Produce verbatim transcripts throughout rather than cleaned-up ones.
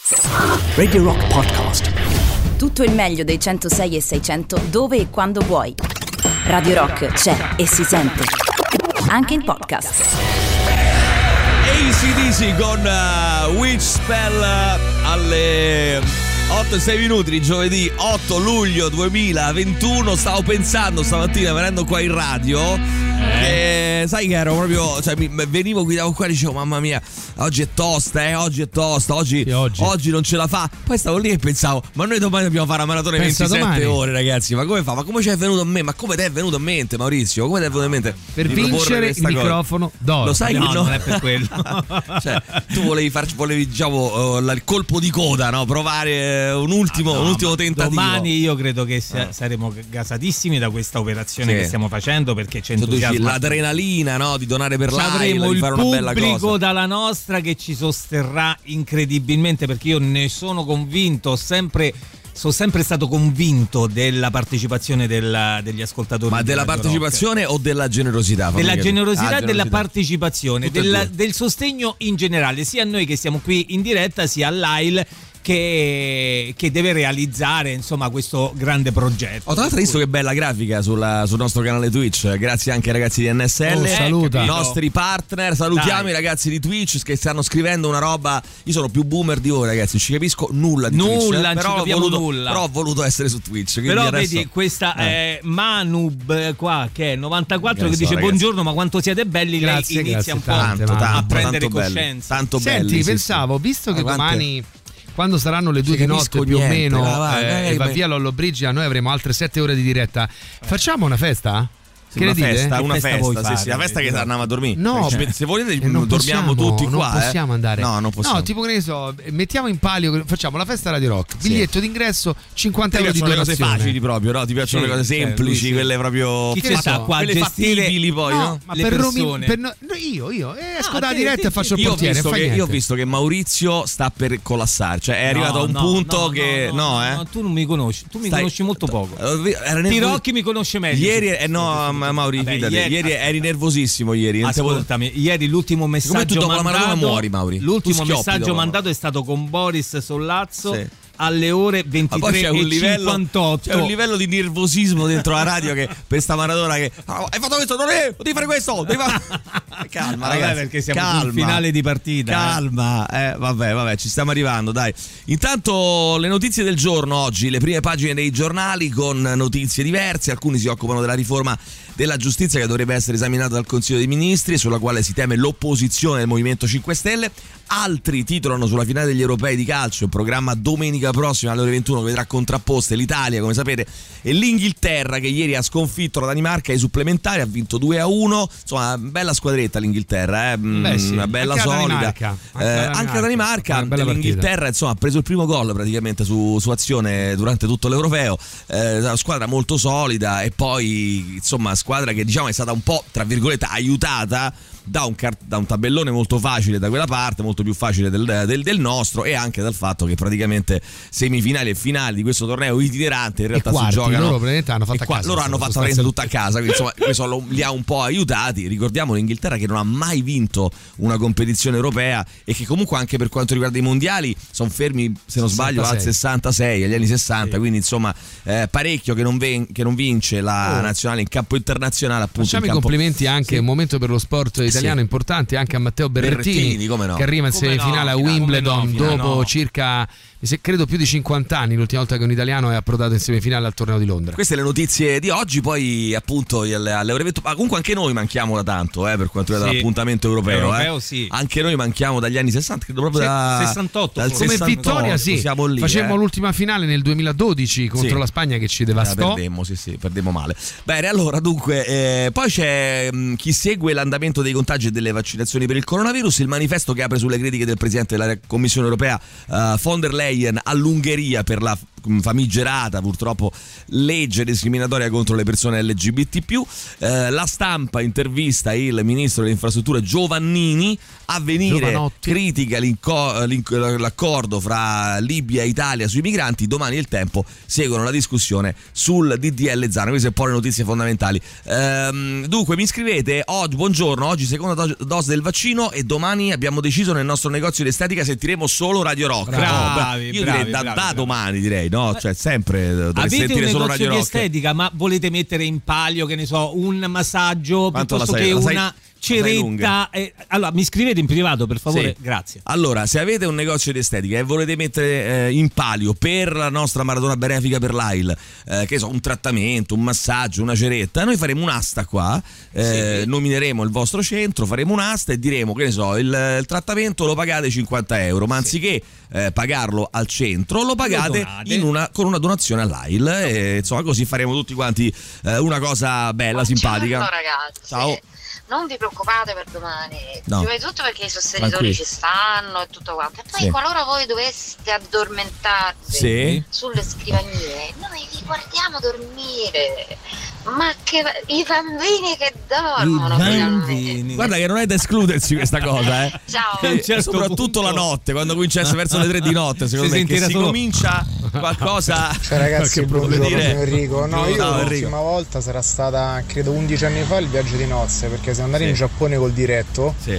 Radio Rock Podcast. Tutto il meglio dei centosei e seicento dove e quando vuoi. Radio Rock c'è e si sente anche in podcast. A C D C con uh, Witch Spell uh, alle otto e sei minuti di giovedì otto luglio duemilaventuno. Stavo pensando stamattina venendo qua in radio eh. che sai che ero proprio, cioè mi, venivo, guidavo qua e dicevo mamma mia, oggi è tosta, eh, oggi è tosta, oggi, sì, oggi. oggi non ce la fa. Poi stavo lì e pensavo, ma noi domani dobbiamo fare la maratona ventisette domani. ore, ragazzi, ma come fa? Ma come ci è venuto a me? Ma come ti è venuto a mente, Maurizio? Come ti è venuto in mente? Per vincere il microfono d'oro. Lo sai no, che no? non è per quello. Cioè, tu volevi farci, volevi diciamo uh, il colpo di coda, no? Provare uh, un ultimo, ah, no, un ultimo tentativo. Domani io credo che sia, eh. saremo gasatissimi da questa operazione sì. che stiamo facendo, perché c'è entusiasmo. L'adrenalina, no? Di donare per l'A I L, avremo di fare una bella cosa. Il pubblico dalla nostra che ci sosterrà incredibilmente, perché io ne sono convinto, ho sempre sono sempre stato convinto della partecipazione della, degli ascoltatori. Ma della partecipazione rock. O della generosità? Della generosità ah, e della partecipazione, della, del sostegno in generale, sia a noi che siamo qui in diretta, sia all'A I L che, che deve realizzare insomma questo grande progetto. Ho tra l'altro visto che bella grafica sulla, sul nostro canale Twitch, grazie anche ai ragazzi di N S L, oh, saluta. i nostri partner, salutiamo Dai. i ragazzi di Twitch che stanno scrivendo una roba. Io sono più boomer di voi ragazzi, non ci capisco nulla di nulla, Twitch, non però, ci ho voluto, nulla. però ho voluto essere su Twitch. Però adesso... vedi questa eh. eh, Manub qua che è novantaquattro che, che dice so, buongiorno, ma quanto siete belli. Grazie, lei inizia grazie, un po' tante, a tanto, prendere tanto coscienza. Belli, tanto Senti, belli, pensavo, sì, visto sì. che Ma domani quando saranno le due Ci di notte più niente, o meno va, va, eh, e va via Lollobrigida, noi avremo altre sette ore di diretta. Facciamo una festa? Sì, che una ne festa, dite? una festa festa, fare, sì, sì, la festa che andiamo a dormire. No, cioè, se volete eh, non dormiamo possiamo, tutti qua. Non possiamo eh? andare. No, non possiamo. No, tipo che ne so, mettiamo in palio, facciamo la festa Radio Rock, biglietto sì. d'ingresso cinquanta euro di donazione. Ti piacciono le cose facili proprio, no? Ti piacciono sì, le cose semplici, sì. quelle proprio chi ci sta qua quelle fattibili poi, no? no? Ma le per persone. Romi, per no, no, io, io esco no, dalla te, diretta te, e faccio il io portiere. Ho visto fa che, niente. io ho visto che Maurizio sta per collassare, cioè è arrivato no, a un no, punto no, che no, no, no, eh? no, tu non mi conosci, tu mi Stai, conosci molto poco. Era Tirocchi mi conosce meglio. Ieri, eh, no, Mauri, Vabbè, fidati, ieri, ieri eri nervosissimo ieri. Ascoltami, ieri l'ultimo messaggio tu dopo mandato, la Maradona muori, Mauri. L'ultimo Tu messaggio mandato è stato con Boris Sollazzo. Sì. Alle ore ventitré c'è un e livello, cinquantotto. c'è un livello di nervosismo dentro la radio che per sta Maradona che oh, hai fatto questo, non, è, non devi fare questo, devi fare... calma ragazzi, vabbè, perché siamo calma, sul finale di partita, calma eh. eh vabbè vabbè ci stiamo arrivando, dai. Intanto le notizie del giorno oggi, le prime pagine dei giornali con notizie diverse. Alcuni si occupano della riforma della giustizia che dovrebbe essere esaminata dal Consiglio dei Ministri, sulla quale si teme l'opposizione del Movimento cinque Stelle. Altri titolano sulla finale degli europei di calcio, in programma domenica prossima alle ore ventuno, che vedrà contrapposte l'Italia, come sapete, e l'Inghilterra, che ieri ha sconfitto la Danimarca ai supplementari, ha vinto due a uno. Insomma, bella squadretta l'Inghilterra, eh? Beh, sì. Una bella anche solida. La Danimarca. Anche, eh, la Danimarca. anche la Danimarca, Una bella l'Inghilterra insomma, ha preso il primo gol praticamente su, su azione durante tutto l'europeo. Eh, una squadra molto solida e poi insomma squadra che diciamo è stata un po' tra virgolette aiutata da un, car- da un tabellone molto facile da quella parte, molto più facile del, del, del nostro, e anche dal fatto che praticamente semifinali e finali di questo torneo itinerante in realtà quarti, si giocano. Loro praticamente hanno fatto a qua, casa. Loro hanno fatto praticamente tutta a casa, quindi insomma questo lo, li ha un po' aiutati. Ricordiamo l'Inghilterra che non ha mai vinto una competizione europea e che comunque anche per quanto riguarda i mondiali sono fermi, se non sbaglio, al sessantasei, agli anni sessanta, sì. Quindi insomma eh, parecchio che non, ven- che non vince la oh. nazionale in campo internazionale, appunto. Facciamo in i campo... complimenti anche, sì. Un momento per lo sport italiano sì. importante anche a Matteo Berrettini, Berrettini come no. che arriva in come semifinale no, a Wimbledon no, dopo no. circa credo più di cinquanta anni, l'ultima volta che un italiano è approdato in semifinale al torneo di Londra. Queste le notizie di oggi, poi appunto alle, alle ore venti, ma comunque anche noi manchiamo da tanto eh, per quanto riguarda sì. l'appuntamento europeo, europeo eh. sì. Anche noi manchiamo dagli anni sessanta, credo proprio da sessantotto, dal come sessantotto, vittoria sì, siamo lì, facemmo eh. l'ultima finale nel duemiladodici contro sì. la Spagna che ci devastò. Eh, perdemmo, sì sì, perdemmo male. Bene, allora dunque eh, poi c'è mh, chi segue l'andamento dei contagi e delle vaccinazioni per il coronavirus, il manifesto che apre sulle critiche del presidente della Commissione europea uh, von der Leyen all'Ungheria per la famigerata purtroppo legge discriminatoria contro le persone L G B T più. Eh, la Stampa intervista il ministro delle infrastrutture Giovannini. Avvenire Giovanotti. critica l'inco- l'accordo fra Libia e Italia sui migranti. Domani Il Tempo seguono la discussione sul D D L Zan. Queste sono un po' le notizie fondamentali. Ehm, dunque mi scrivete oggi, buongiorno, oggi seconda do- dose del vaccino e domani abbiamo deciso nel nostro negozio di estetica sentiremo solo Radio Rock. Bravi, no, io bravi, direi da, bravi, da bravi. domani direi, no? Cioè sempre dovreste Avete sentire un solo negozio Radio di Rock. estetica, ma volete mettere in palio, che ne so, un massaggio Quanto piuttosto la sai- che la sai- una sai lunga? ceretta? Eh, allora mi scrivete in privato, per favore. Sì. Grazie. Allora, se avete un negozio di estetica e volete mettere eh, in palio per la nostra maratona benefica per l'A I L, eh, che so, un trattamento, un massaggio, una ceretta, noi faremo un'asta qua, eh, Sì. nomineremo il vostro centro, faremo un'asta e diremo, che ne so, il, il trattamento lo pagate cinquanta euro, ma anziché eh, pagarlo al centro lo pagate donate. in una, con una donazione all'A I L e insomma così faremo tutti quanti eh, una cosa bella, simpatica. Buongiorno ragazzi. Ciao. Non vi preoccupate per domani, No. prima di tutto perché i sostenitori Tranquilli. ci stanno e tutto quanto. E poi Sì. qualora voi doveste addormentarvi Sì. sulle scrivanie, noi vi guardiamo dormire. Ma che i bambini che dormono finalmente. Guarda che non è da escludersi questa cosa, eh. Ciao. E certo soprattutto punto. la notte, quando comincia a essere verso le tre di notte, secondo Si me che sentirà si solo- comincia qualcosa. Cioè ragazzi, Che buongiorno, vuol dire? sono Enrico. No, io Ciao, Enrico. l'ultima volta sarà stata credo undici anni fa il viaggio di nozze, perché siamo andati Sì. in Giappone col diretto Sì.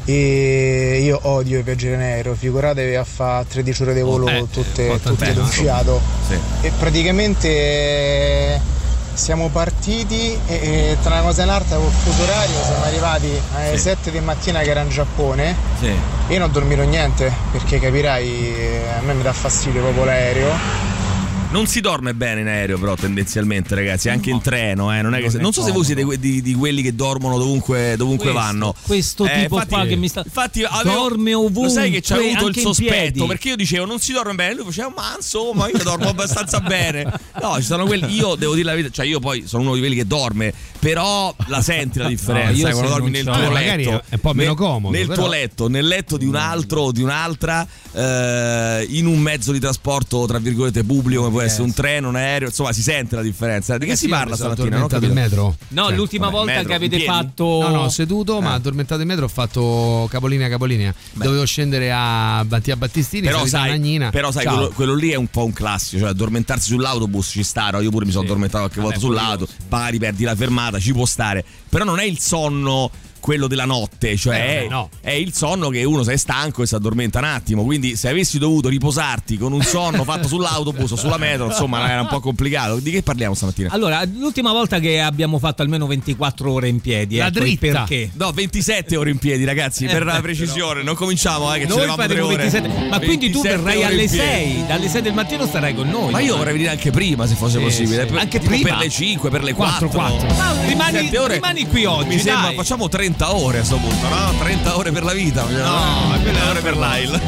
e io odio i viaggi in aereo, figuratevi a fare tredici ore di volo Eh, tutte, eh, tutte bello, d'un fiato. Sì. E praticamente eh, siamo partiti e, e tra una cosa e l'altra col fuso orario siamo arrivati alle Sì. sette di mattina che era in Giappone. Sì. Io non dormirò niente perché capirai, eh, a me mi dà fastidio proprio l'aereo. Non si dorme bene in aereo, però tendenzialmente, ragazzi, anche in treno, eh. Non, è che se- non so se voi siete que- di, di quelli che dormono dovunque, dovunque Questo- vanno. questo Eh, tipo infatti- qua che mi sta- Infatti, avevo- dorme ovunque, Lo sai che c'è avuto il anche in sospetto, piedi. perché io dicevo non si dorme bene, lui faceva ma insomma io dormo abbastanza bene. No, ci sono quelli, io devo dire la verità, cioè io poi sono uno di quelli che dorme, però la senti la differenza, No, io sai, quando se dormi non nel c'ho- tuo Vabbè, magari letto, è un po' meno nel- comodo, nel però. tuo letto, nel letto di un altro o di un'altra, eh, in un mezzo di trasporto tra virgolette pubblico come può essere un treno, un aereo, insomma si sente la differenza. Di che si parla stamattina? Non ho addormentato in capito. metro. No, Cioè, l'ultima vabbè, volta metro, che avete in piedi? fatto. No, no, seduto, ma Eh. addormentato in metro ho fatto capolinea capolinea. Dovevo scendere a Mattia Battistini, Però salita sai, Nagnina. però sai Ciao. quello, quello lì è un po' un classico, cioè addormentarsi sull'autobus ci sta, no? Io pure mi sono addormentato qualche volta sull'auto, magari perdi la fermata, ci può stare, però non è il sonno quello della notte, cioè Eh, è, no. è il sonno che uno se è stanco e si addormenta un attimo, quindi se avessi dovuto riposarti con un sonno fatto sull'autobus o sulla metro, insomma era un po' complicato. Di che parliamo stamattina? Allora, l'ultima volta che abbiamo fatto almeno ventiquattro ore in piedi, La ecco il dritta. perché. No, ventisette ore in piedi, ragazzi, per la precisione, non cominciamo eh, che ce Noi ne vanno tre faremo ore. ventisette, ma quindi tu ventisette verrai ore alle in piedi. sei, dalle sei del mattino starai con noi. Ma io vorrei venire anche prima se fosse Sì, possibile. sì. Per- Anche tipo prima? per le cinque, per le Quattro, quattro. quattro. Ma rimani, sette ore. rimani qui oggi, Mi sembra dai. facciamo trenta ore a sto punto, no? trenta ore per la vita. No, trenta ore per l'A I L.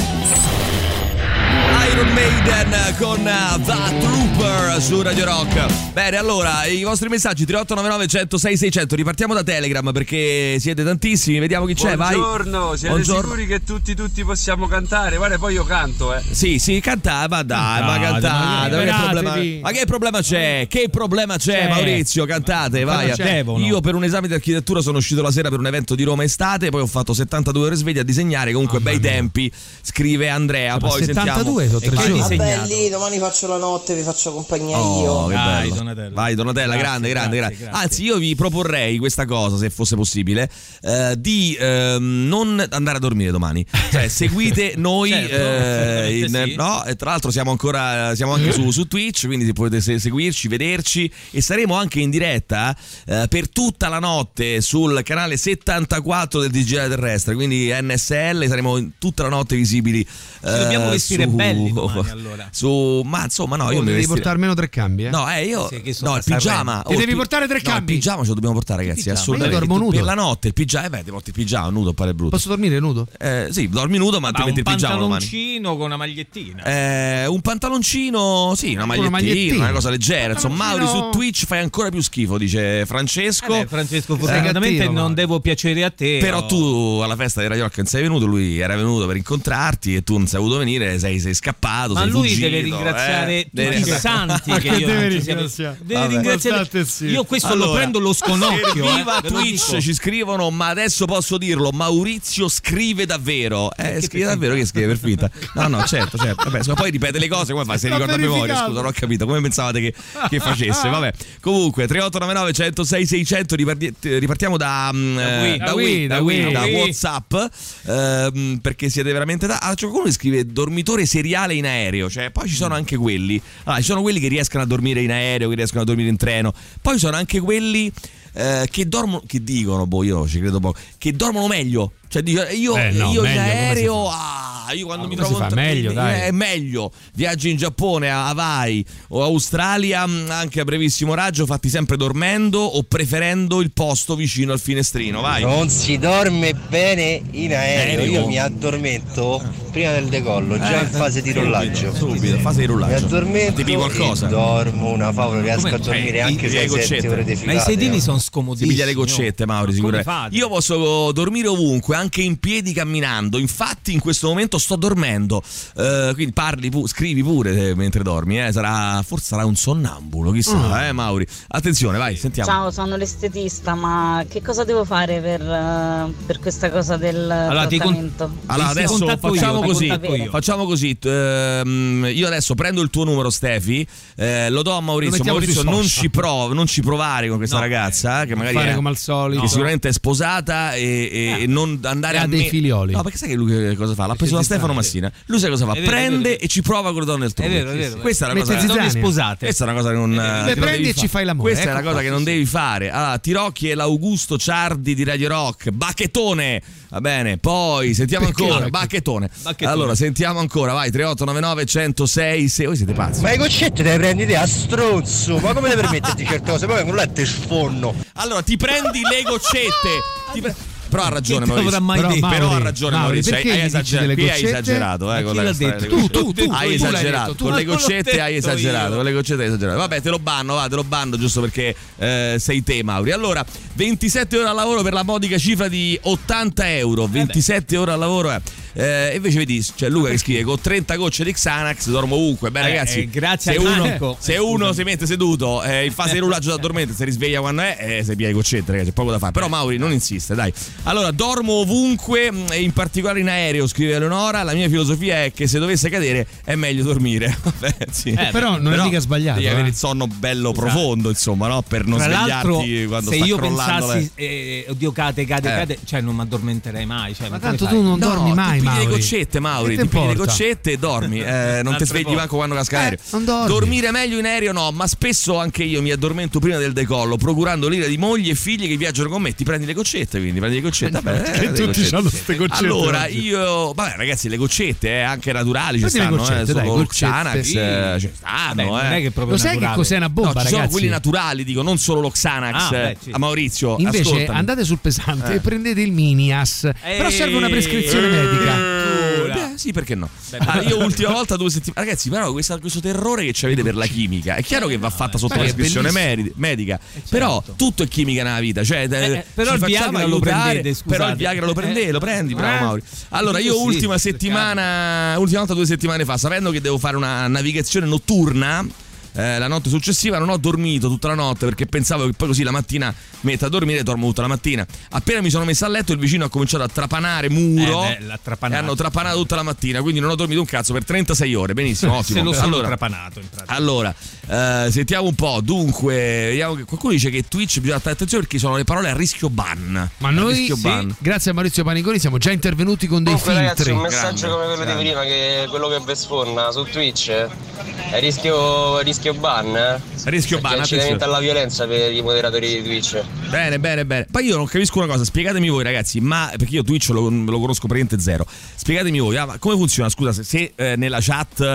Iron Maiden con uh, The Trooper su Radio Rock. Bene, allora, i vostri messaggi tre otto nove nove, uno zero sei, sei zero zero. Ripartiamo da Telegram perché siete tantissimi. Vediamo chi c'è, vai. Buongiorno, siete Buongiorno. sicuri che tutti tutti possiamo cantare? Guarda, poi io canto, eh. Sì, sì, cantare, ma dai, ma Cantate, cantate. ma Ma che, liberatevi. problema, ma che problema c'è? Che problema c'è, C'è. Maurizio? Cantate, vai. non c'è. Devono. Io per un esame di architettura sono uscito la sera per un evento di Roma estate, poi ho fatto settantadue ore sveglie a disegnare, comunque bei tempi, scrive Andrea. Ma Poi settantadue sentiamo. sono tre che giorni. disegnato? Belli, domani faccio la notte, vi faccio compagnia Oh, io. che Dai, bello. Donatella. Vai Donatella, Grazie, grande, grande, grazie, grande. grazie. Anzi, io vi proporrei questa cosa, se fosse possibile, eh, di ehm, non andare a dormire domani. Cioè, seguite noi, Certo, eh, in- assolutamente sì. no? E tra l'altro siamo ancora, siamo anche su, su Twitch, quindi potete se- seguirci, vederci e saremo anche in diretta eh, per tutta la notte sul canale settantaquattro del Digitale Terrestre, quindi N S L, saremo in- tutta la notte visibili. Ci dobbiamo eh, vestire su- belli domani, allora. Su, ma insomma, no, io mi devi vestirei- portare almeno tre cambi, eh? No, eh, io. Sì, che sono no, a il pigiama. Sanremo. Ti oh, devi il pi- portare tre no, cambi. il pigiama ce lo dobbiamo portare, ragazzi. pigiama? Assolutamente. Ma io dormo Per nudo. la notte, il pigiama. Eh, beh, ti porti il pigiama nudo, pare brutto. Posso dormire nudo? Eh, sì, dormi nudo, ma, Ma ti metti un il pigiama domani. pantaloncino con una magliettina. Eh, un pantaloncino, sì, una Una magliettina, magliettina. una cosa leggera. Insomma, Mauri su Twitch fai ancora più schifo, dice Francesco. Eh beh, Francesco, fortunatamente gattino, non ma- devo piacere a te. Però oh. tu alla festa di Radio Rock non sei venuto, lui era venuto per incontrarti e tu non sei voluto venire, sei, sei scappato, Ma sei lui lui deve ringraziare eh, tutti deve... i santi che io deve non ci ringraziare. deve ringraziare. Io questo allora, lo prendo lo sconocchio. Viva eh, Twitch, ci scrivono, ma adesso posso dirlo, Maurizio scrive davvero. Eh, scrive davvero, che scrive per finta? No, no, certo, certo. Vabbè, poi ripete le cose, come fa? Se ricorda a memoria, scusa, non ho capito, come pensavate che, che facesse? Vabbè. Comunque, tre otto nove nove uno zero sei sei zero zero, riparti- ripartiamo da um, da, Wii, da, Wii, da, Wii, da Wii. WhatsApp, ehm, perché siete veramente da... Ah, c'è qualcuno che scrive dormitore seriale in aereo, cioè poi ci sono anche quelli. Ah, ci sono quelli che riescono a dormire in aereo, che riescono a dormire in treno. Poi ci sono anche quelli eh, che dormono, che dicono, boh, io ci credo poco, che dormono meglio. Cioè io, io, eh, no, io in meglio, aereo, ah, io quando no, mi come trovo si fa? in, Meglio, in, dai. è meglio. Viaggi in Giappone, a Hawaii o Australia, anche a brevissimo raggio, fatti sempre dormendo o preferendo il posto vicino al finestrino. Vai. Non si dorme bene in aereo. Aereo. Io mi addormento prima del decollo, già Eh, in fase di rollaggio. Subito, fase di Mi rollaggio. addormento Ti bevi qualcosa? e dormo una favola, riesco Come- a dormire cioè, anche i- sei le sette goccette. ore di Ma filata. i sedili sono Si scomodissimi. piglia le goccette, Mauri, Come sicuramente. fate? Io posso dormire ovunque, anche in piedi camminando. Infatti, in questo momento sto dormendo. Eh, quindi parli, pu- scrivi pure eh, mentre dormi. Eh. Sarà, forse sarà un sonnambulo, chissà, Mm. eh, Mauri. Attenzione, vai, sentiamo. Ciao, sono l'estetista, ma che cosa devo fare per, eh, per questa cosa del Allora, ti con- trattamento? Allora Ti adesso contatto io, facciamo ti così, contatto io. facciamo così. ehm, io adesso prendo il tuo numero, Stefi, eh, lo do a Maurizio. mettiamo Maurizio, sui non social. ci, prov- non ci provare con questa No, ragazza, eh, che magari fare è, come al solito. che sicuramente è sposata e, e- e non andare E a ha dei me- figlioli. No, perché sai che lui che cosa fa? L'ha preso da Stefano Massina. Lui sai cosa fa? È vero, è Prende vero. e ci prova con le donne del trucco. È vero, è vero. Questa è una Mette cosa. zizzania. Donne sposate. Questa è una cosa che non. Eh, che Beh, non prendi devi e fa- ci fai l'amore. Questa è ecco una cosa qua, che sì, non sì. devi fare. Allora, Tirocchi e l'Augusto Ciardi di Radio Rock. Bacchettone. Va bene, poi sentiamo Perché ancora. bacchettone? Bacchettone. Bacchettone. Allora, sentiamo ancora. Vai, tre otto nove nove uno zero sei sei. Voi siete pazzi. Ma i goccette te le prendi te a stronzo, ma come le permetterti certe cose? Poi vengono là e te sfonno. Allora, ti prendi le goccette. Ti pre- Però ha ragione, Che ti avrà Maurizio. mai Però, detto? però ha Mauri, ragione, Mauri, Maurizio. perché Hai, gli dici esagerato. delle Qui hai goccette? esagerato. Eh, Ma con chi la l'ha storia detto? delle Tu, tu, goccette. tu, Hai tu l'hai esagerato. detto, tu. Con le Ma non l'ho goccette hai detto esagerato. io. Con le goccette hai esagerato. Vabbè, te lo banno, va, te lo banno giusto perché eh, sei te, Mauri. Allora, ventisette ore al lavoro per la modica cifra di ottanta euro. ventisette ore al lavoro. Eh. Eh, invece vedi, c'è Luca che scrive con trenta gocce di Xanax dormo ovunque. Beh, Eh, ragazzi, eh, grazie se al uno, manico. se Eh, uno scusami. si mette seduto eh, in fase di rullaggio da addormenta, si risveglia quando è, eh, si piglia le goccette, ragazzi, c'è poco da fare. Però Mauri non insiste, dai. Allora, dormo ovunque, mh, e in particolare in aereo, scrive Eleonora. La mia filosofia è che se dovesse cadere è meglio dormire. Vabbè, sì. Eh, però non è mica sbagliato, Devi avere eh. il sonno bello profondo, insomma, no? Per non Tra l'altro, svegliarti quando se sta io crollando. pensassi, le- eh, oddio, cade, cade, Eh. cade, cioè non mi addormenterei mai. Cioè, Ma come tanto fai? tu non No, dormi mai, ti pigli le Mauri. goccette, Mauri, Che ti te pigli le importa? goccette e dormi, eh, non ti Altre svegli volte. manco quando casca Eh, l'aereo. non dormi. Dormire meglio in aereo no, ma spesso anche io mi addormento prima del decollo, procurando l'ira di mogli e figli che viaggiano con me. Ti prendi le goccette, quindi prendi le goccette. Vabbè, eh, Che le tutti goccette. hanno ste goccette Allora, oggi. io, vabbè, ragazzi, le goccette eh, anche naturali ci Prendi le stanno, goccette, eh, dai, solo goccette. Xanax, Sì. eh, ci stanno, Vabbè, non eh. è che proprio Lo sai che naturale. cos'è una bomba, No, ci sono ragazzi? quelli naturali, dico, non solo lo Xanax. Ah, beh, eh, sì. A Maurizio, Invece ascoltami. andate sul pesante Eh. e prendete il Minias. Però serve una prescrizione Eh, medica. Beh, sì, perché no? Ah, io ultima volta due settimane. Ragazzi, però questa- questo terrore che avete per la chimica è chiaro che va fatta sotto Beh, è prescrizione bellissimo. medi- medica. Però tutto è chimica nella vita. Cioè, eh, eh, però ci il facciamo Viagra lo aiutare, prendete, scusate. però il Viagra lo prende, lo prendi, bravo Eh. Mauri. Allora, io Io sì, ultima per settimana, ultima volta due settimane fa, sapendo che devo fare una navigazione notturna. Eh, la notte successiva non ho dormito tutta la notte perché pensavo che poi così la mattina mi metto a dormire e dormo tutta la mattina. Appena mi sono messo a letto il vicino ha cominciato a trapanare muro Eh beh, l'ha trapanato. e hanno trapanato tutta la mattina, quindi non ho dormito un cazzo per trentasei ore. Benissimo, ottimo. Se lo sono allora, trapanato in pratica. allora eh, sentiamo un po'. Dunque, vediamo che qualcuno dice che Twitch bisogna stare attenzione perché sono le parole a rischio ban. Ma A noi, rischio sì, ban. grazie a Maurizio Paniconi, siamo già intervenuti con dei Comunque ragazzi, filtri. un messaggio Grande, come quello grande. di prima, che quello che vi sforna su Twitch è rischio, rischio ban, eh? Rischio Perché ban, incitamento attenzione. alla violenza per i moderatori di Twitch. Bene, bene, bene. Poi io non capisco una cosa, spiegatemi voi ragazzi, ma perché io Twitch lo, lo conosco praticamente zero. Spiegatemi voi, ah, ma come funziona? Scusa, se, se eh, nella chat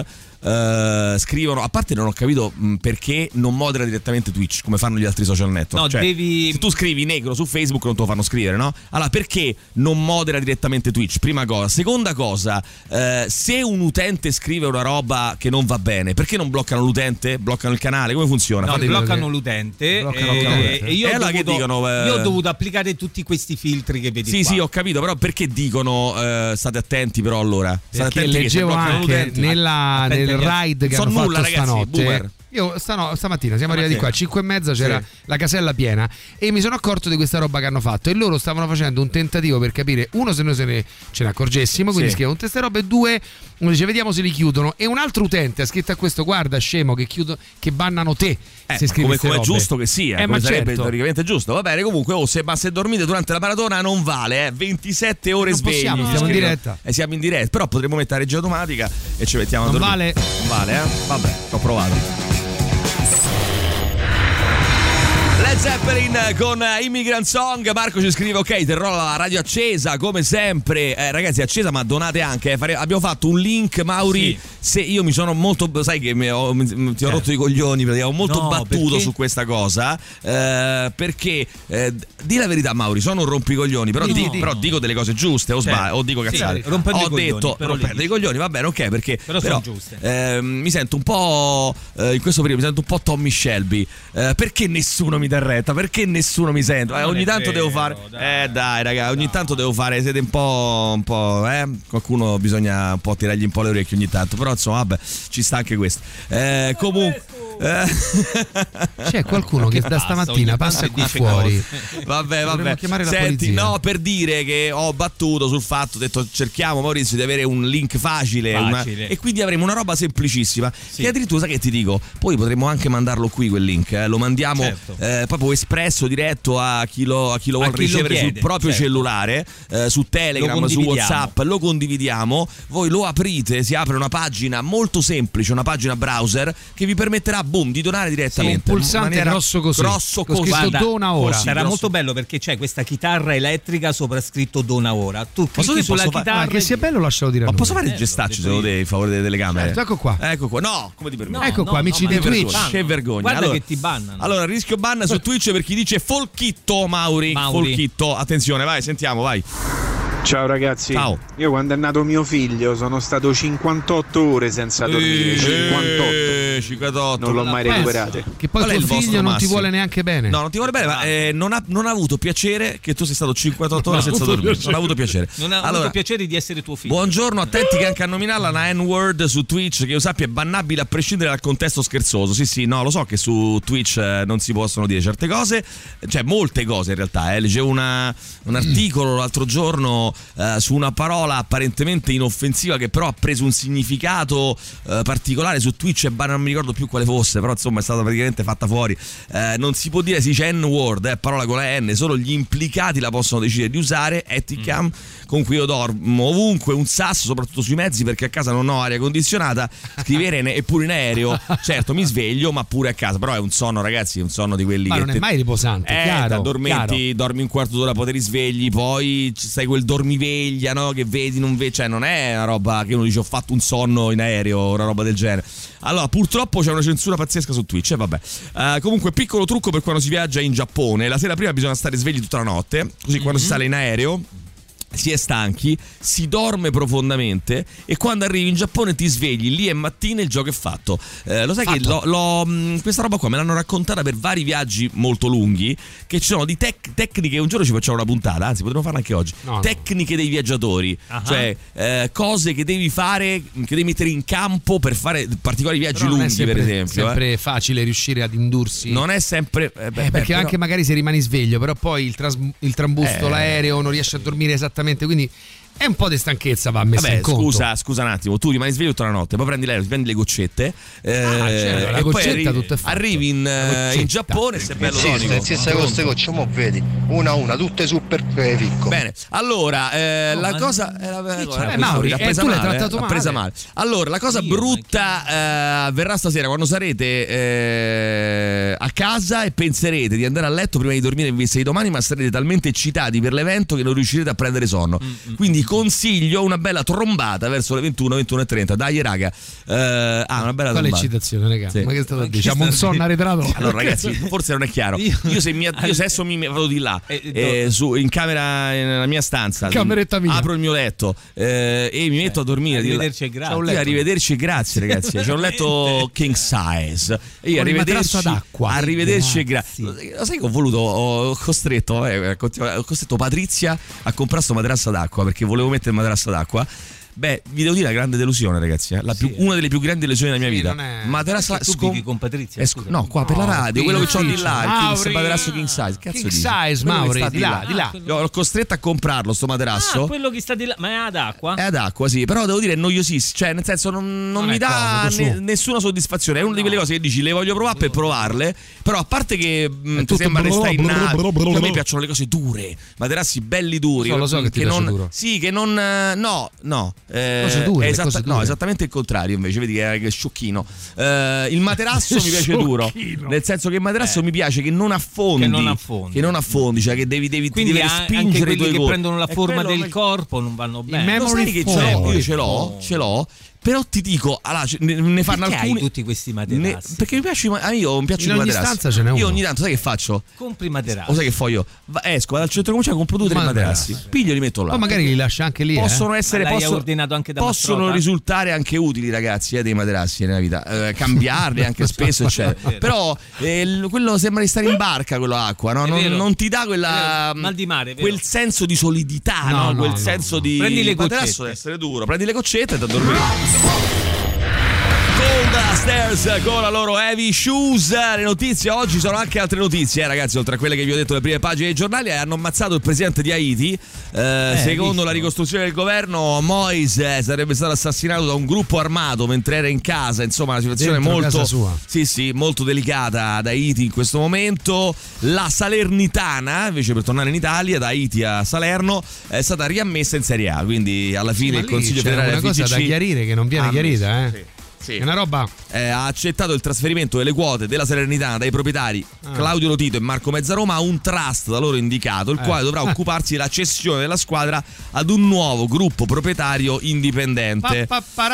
eh, scrivono, a parte non ho capito mh, perché non modera direttamente Twitch come fanno gli altri social network. No, Cioè, devi- se tu scrivi negro su Facebook non te lo fanno scrivere, no? Allora perché non modera direttamente Twitch? Prima cosa. Seconda cosa, eh, se un utente scrive una roba che non va bene, perché non bloccano l'utente? Bloccano il canale? Come funziona? No, Fatemi- bloccano l'utente Bloccano e, l'utente. e io, E ho allora che dovuto, dicono, eh? io ho dovuto applicare tutti questi filtri che vedi Sì, qua. sì, ho capito, però perché dicono eh, state attenti però allora? State Perché attenti che se leggevo bloccano anche l'utente- nella, Attenti del ride che so hanno nulla, fatto ragazzi, stanotte. boomer. Io stano, stamattina siamo arrivati qua, cinque e mezza c'era Sì. la casella piena e mi sono accorto di questa roba che hanno fatto e loro stavano facendo un tentativo per capire, uno, se noi se ne, ce ne accorgessimo, quindi Sì. scrivono queste robe, e due, uno dice vediamo se li chiudono, e un altro utente ha scritto a questo: guarda scemo che chiudo, che bannano te Eh, se scrivi come, queste come è robe. giusto che sia, Eh, come ma sarebbe certo. teoricamente giusto. Va bene, comunque, oh, se, ma se dormite durante la maratona non vale, eh, ventisette ore Non svegli. possiamo, siamo in scrivono. diretta. Eh, siamo in diretta, però potremmo mettere regia automatica e ci mettiamo a Non dormire. vale. Non vale, eh? Vabbè, ho provato. Led Zeppelin con Immigrant Song. Marco ci scrive: ok, terrò la radio accesa come sempre. Eh, ragazzi, accesa, ma donate anche. Eh. Fare, abbiamo fatto un link, Mauri. Sì. Se io mi sono molto, sai che mi ho, mi, ti ho rotto i coglioni perché ho molto No, battuto perché? su questa cosa. Eh, perché eh, di la verità, Mauri, sono un rompicoglioni, però, No. di, però dico delle cose giuste o Certo. sbaglio, o dico Sì, cazzate. rompendo ho i coglioni, detto però rompendo li i coglioni, va bene, ok, perché Però sono giuste. eh, mi sento un po' eh, in questo periodo mi sento un po' Tommy Shelby. Eh, perché nessuno mi dà retta? Perché nessuno mi sente? Eh, Non ogni è tanto vero, devo fare dai. Eh dai, raga, ogni tanto devo fare, siete un po' un po', eh? Qualcuno bisogna un po' tirargli un po' le orecchie ogni tanto, però insomma, vabbè, ci sta anche questo. Eh, comunque eh. C'è qualcuno che da passa? stamattina Ogni passa tanto qui dice fuori. Vabbè, Dovremmo vabbè. chiamare la Senti, polizia. no, per dire che ho battuto sul fatto, ho detto cerchiamo, Maurizio, di avere un link facile, una- Facile. e quindi avremo una roba semplicissima. Che addirittura, sai che ti dico? Poi potremmo anche mandarlo qui quel link, eh? Lo mandiamo Certo. eh, proprio espresso, diretto a chi lo, a chi lo A vuole chi lo ricevere chiede, sul proprio certo. cellulare, eh, su Telegram, Lo su condividiamo. WhatsApp, lo condividiamo. Voi lo aprite, si apre una pagina molto semplice, una pagina browser che vi permetterà, boom, di donare direttamente. un pulsante in maniera grosso così. grosso Con così. scritto Guarda, dona ora. così, Sarà grosso. molto bello perché c'è questa chitarra elettrica sopra scritto dona ora. Tu Posso clicchi dire, sulla posso fare- chitarra Ma che e- sia bello lascialo dire a Ma noi. posso fare il Eh, gestaccio l'ho se lo detto dei in favore delle telecamere? Certo, ecco qua. Ecco qua. No, come ti permetti? No, Ecco no, qua, amici no, di ma che Twitch. vergogna, che vergogna. Guarda allora, che ti bannano. Allora, rischio ban su Twitch per chi dice folchitto, Mauri. Mauri. Folchitto, attenzione, vai, sentiamo, vai. Ciao ragazzi, Ciao. io quando è nato mio figlio sono stato cinquantotto ore senza dormire, cinquantotto, Eh, cinquantotto. non l'ho mai Pensa, recuperato. Che poi Qual è tuo il vostro figlio non ti massimo? vuole neanche bene. No, non ti vuole bene, ma eh, non, ha, non ha avuto piacere che tu sei stato cinquantotto ore Non ha senza avuto dormire. piacere. Non ha avuto piacere. Non ha allora, avuto piacere di essere tuo figlio. buongiorno, attenti che anche a nominarla una N-word su Twitch, che io sappia è bannabile a prescindere dal contesto scherzoso. Sì, sì, no, lo so che su Twitch eh, non si possono dire certe cose, cioè molte cose in realtà. Eh. Leggevo una, un articolo l'altro giorno eh, su una parola apparentemente inoffensiva che però ha preso un significato eh, particolare su Twitch e bah, non mi ricordo più quale fosse, però insomma è stata praticamente fatta fuori. Eh, non si può dire, si dice N-word, eh, parola con la N, solo gli implicati la possono decidere di usare. Eticam, con cui io dormo ovunque, un sasso, soprattutto sui mezzi perché a casa non ho aria condizionata, scrivere ne- eppure in aereo, certo mi sveglio ma pure a casa, però è un sonno, ragazzi, è un sonno di quelli Ma che non è te- mai riposante, eh, chiaro, ti addormenti, chiaro. dormi un quarto d'ora, poi ti risvegli, poi ci stai quel dormiveglia, no? Che vedi, non vedi, cioè non è una roba che uno dice ho fatto un sonno in aereo, una roba del genere. Allora, purtroppo c'è una censura pazzesca su Twitch, e vabbè. Eh, comunque, piccolo trucco per quando si viaggia in Giappone: la sera prima bisogna stare svegli tutta la notte, così quando si sale in aereo si è stanchi, si dorme profondamente e quando arrivi in Giappone ti svegli, lì è mattina e il gioco è fatto. Eh, lo sai Fatto. che l'ho, l'ho, mh, questa roba qua me l'hanno raccontata per vari viaggi molto lunghi, che ci sono di tec- tecniche, un giorno ci facciamo una puntata, anzi potremmo farla anche oggi, No, no. tecniche dei viaggiatori, Ah. cioè eh, cose che devi fare, che devi mettere in campo per fare particolari viaggi Però non è lunghi, sempre, per esempio. eh. sempre facile riuscire ad indursi. Non è sempre... eh, beh, Eh, beh, perché però- anche magari se rimani sveglio, però poi il, tras- il trambusto, Eh. l'aereo, non riesci a dormire esattamente, quindi è un po' di stanchezza, va messa Vabbè, in conto. scusa, scusa un attimo, tu rimani sveglio tutta la notte, poi prendi l'aereo, ti prendi le goccette, eh, certo, la e poi goccetta arri- tutto è fatto. arrivi in, eh, goccetta. in Giappone e sei bello Insiste, tonico. insiste con queste gocce, mo vedi, una a una, tutte super eh, piccole. Bene, allora eh, No, la ma- cosa eh, la- Che eh, c'è? l'ha Eh, Mauri, l'ha eh, presa tu l'hai male, trattato l'ha male. presa male. Allora, la cosa Io, brutta eh, avverrà stasera quando sarete eh, a casa e penserete di andare a letto prima di dormire in vista di domani, ma sarete talmente eccitati per l'evento che non riuscirete a prendere sonno. Quindi consiglio una bella trombata verso le ventuno, ventuno e trenta. Dai raga. Eh, ah, una bella Quale trombata. eccitazione, raga? Sì. Ma che è stato a Ma dire? che Diciamo un sta- sonno arretrato. Allora ragazzi, forse non è chiaro. Io- Io se, mi, io se adesso mi vado di là, Eh, eh, su, in camera, nella mia stanza, Cameretta mia. apro il mio letto eh, e mi metto a dormire. di là. Arrivederci e grazie. C'ho un letto. Arrivederci e grazie ragazzi. C'è un letto king size. E io Con il arrivederci, materasso ad acqua. arrivederci e Grazie. grazie. Lo sai che ho voluto, ho costretto, eh, ho costretto Patrizia a comprare sto materasso d'acqua perché volevo mettere il materasso d'acqua. Beh, vi devo dire la grande delusione, ragazzi. Eh? La più, sì, una delle più grandi delusioni della mia sì, vita. È... Materasso tu scom- vivi con Patrizia? Sc- no, qua no, per la radio, quello che c'ho di là, il materasso king size. Cazzo king dici? size, Mauri, di, di là, di là. Io l'ho costretto a comprarlo sto materasso. Ah, quello che sta di là, ma è ad acqua? È ad acqua, sì, però devo dire è noiosissimo, cioè nel senso non, non, non mi dà ne, nessuna soddisfazione. È una no. di quelle cose che dici le voglio provare per provarle, però a parte che mh, ti sembra che stai in nave, a me piacciono le cose dure, materassi belli duri. So, lo so che ti che piace non, duro. Sì, che non no, no, eh, cose dure, esatta, cose dure. no, esattamente il contrario, invece vedi che è sciocchino. Eh, il materasso mi piace duro, nel senso che il materasso eh. mi piace che non affondi, che non affondi, che non affondi, cioè che devi devi quindi ti devi spingere i tuoi che corpi. prendono la forma del me... corpo non vanno bene. Lo sai che ce l'ho, io ce l'ho, ce l'ho. Però ti dico, allora, ne, ne fanno perché alcuni. Hai tutti questi materassi? Ne, perché mi piace, ah, io mi piacciono in i ogni materassi. stanza ce n'è uno. Io ogni tanto sai che faccio? Compri materassi. O sai che fo io? Va, esco dal centro commerciale, compro due o tre materassi. materassi. Piglio e li metto là. Ma magari li lascia anche lì. Possono eh? essere possono, ordinato anche da possono mastrota? risultare anche utili, ragazzi, eh, dei materassi nella vita. Eh, cambiarli anche spesso, eccetera. Però eh, quello sembra di stare in barca, quello acqua, no? Non, non ti dà quella mal di mare, vero? quel senso di solidità, no? no, no quel no, senso no. di prendi le materasso goccette. deve essere duro, prendi le goccette e da dormire. Cold Stairs con la loro Heavy Shoes. Le notizie oggi sono anche altre notizie, eh, ragazzi, oltre a quelle che vi ho detto le prime pagine dei giornali. Hanno ammazzato il presidente di Haiti. Eh, eh, secondo visto. la ricostruzione del governo, Moise sarebbe stato assassinato da un gruppo armato mentre era in casa. Insomma, una situazione Dentro molto casa sua. Sì, sì, molto delicata ad Haiti in questo momento. La Salernitana, invece, per tornare in Italia, da Haiti a Salerno, è stata riammessa in Serie A. Quindi alla fine sì, il Consiglio c'è federale una cosa F I G C da chiarire che non viene chiarita, eh. Sì. Sì. È una roba. Eh, ha accettato il trasferimento delle quote della Salernitana dai proprietari ah. Claudio Lotito e Marco Mezzaroma a un trust da loro indicato, il eh. quale dovrà occuparsi della cessione della squadra ad un nuovo gruppo proprietario indipendente.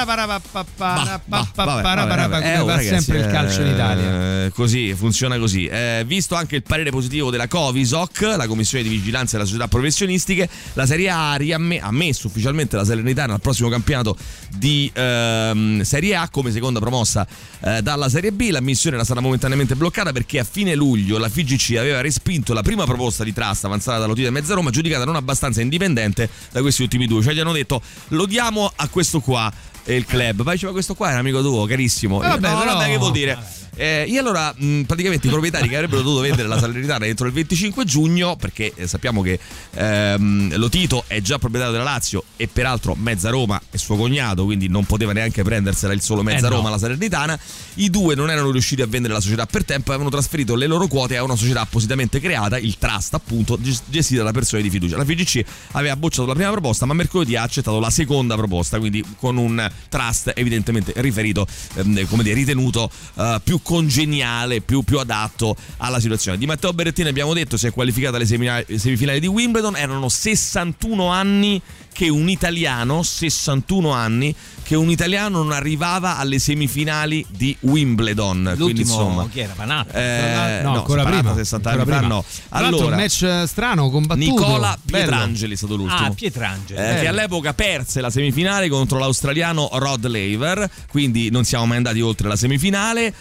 Va sempre il calcio in Italia. Eh, così funziona così. Eh, visto anche il parere positivo della Covisoc, la commissione di vigilanza delle società professionistiche, la Serie A ha riamme- ammesso ufficialmente la Salernitana al prossimo campionato di ehm, Serie A come seconda promossa eh, dalla Serie B. L'ammissione era stata momentaneamente bloccata perché a fine luglio la F I G C aveva respinto la prima proposta di trust avanzata da Lotito e Mezzaroma, giudicata non abbastanza indipendente da questi ultimi due. Cioè gli hanno detto lo diamo a questo qua, e il club poi diceva questo qua è un amico tuo carissimo. Eh, vabbè, no, però... vabbè, che vuol dire? Eh, e allora mh, praticamente i proprietari che avrebbero dovuto vendere la Salernitana entro il venticinque giugno, perché eh, sappiamo che ehm, Lotito è già proprietario della Lazio e peraltro Mezzaroma è suo cognato, quindi non poteva neanche prendersela il solo Mezzaroma eh no. la Salernitana. I due non erano riusciti a vendere la società per tempo e avevano trasferito le loro quote a una società appositamente creata, il Trust appunto, gestita da persone di fiducia. La F I G C aveva bocciato la prima proposta, ma mercoledì ha accettato la seconda proposta, quindi con un Trust evidentemente riferito, ehm, come dire, ritenuto uh, più congeniale, più, più adatto alla situazione. Di Matteo Berrettini abbiamo detto si è qualificato alle semifinali, semifinali di Wimbledon. Erano sessantuno anni che un italiano sessantuno anni che un italiano non arrivava alle semifinali di Wimbledon. L'ultimo quindi insomma chi era? Panatta? Eh, no, no, ancora prima, sessanta ancora anni prima. fa no. Allora, un match strano combattuto. Nicola Bello. Pietrangeli è stato l'ultimo. Ah, Pietrangeli. Eh, che all'epoca perse la semifinale contro l'australiano Rod Laver, quindi non siamo mai andati oltre la semifinale.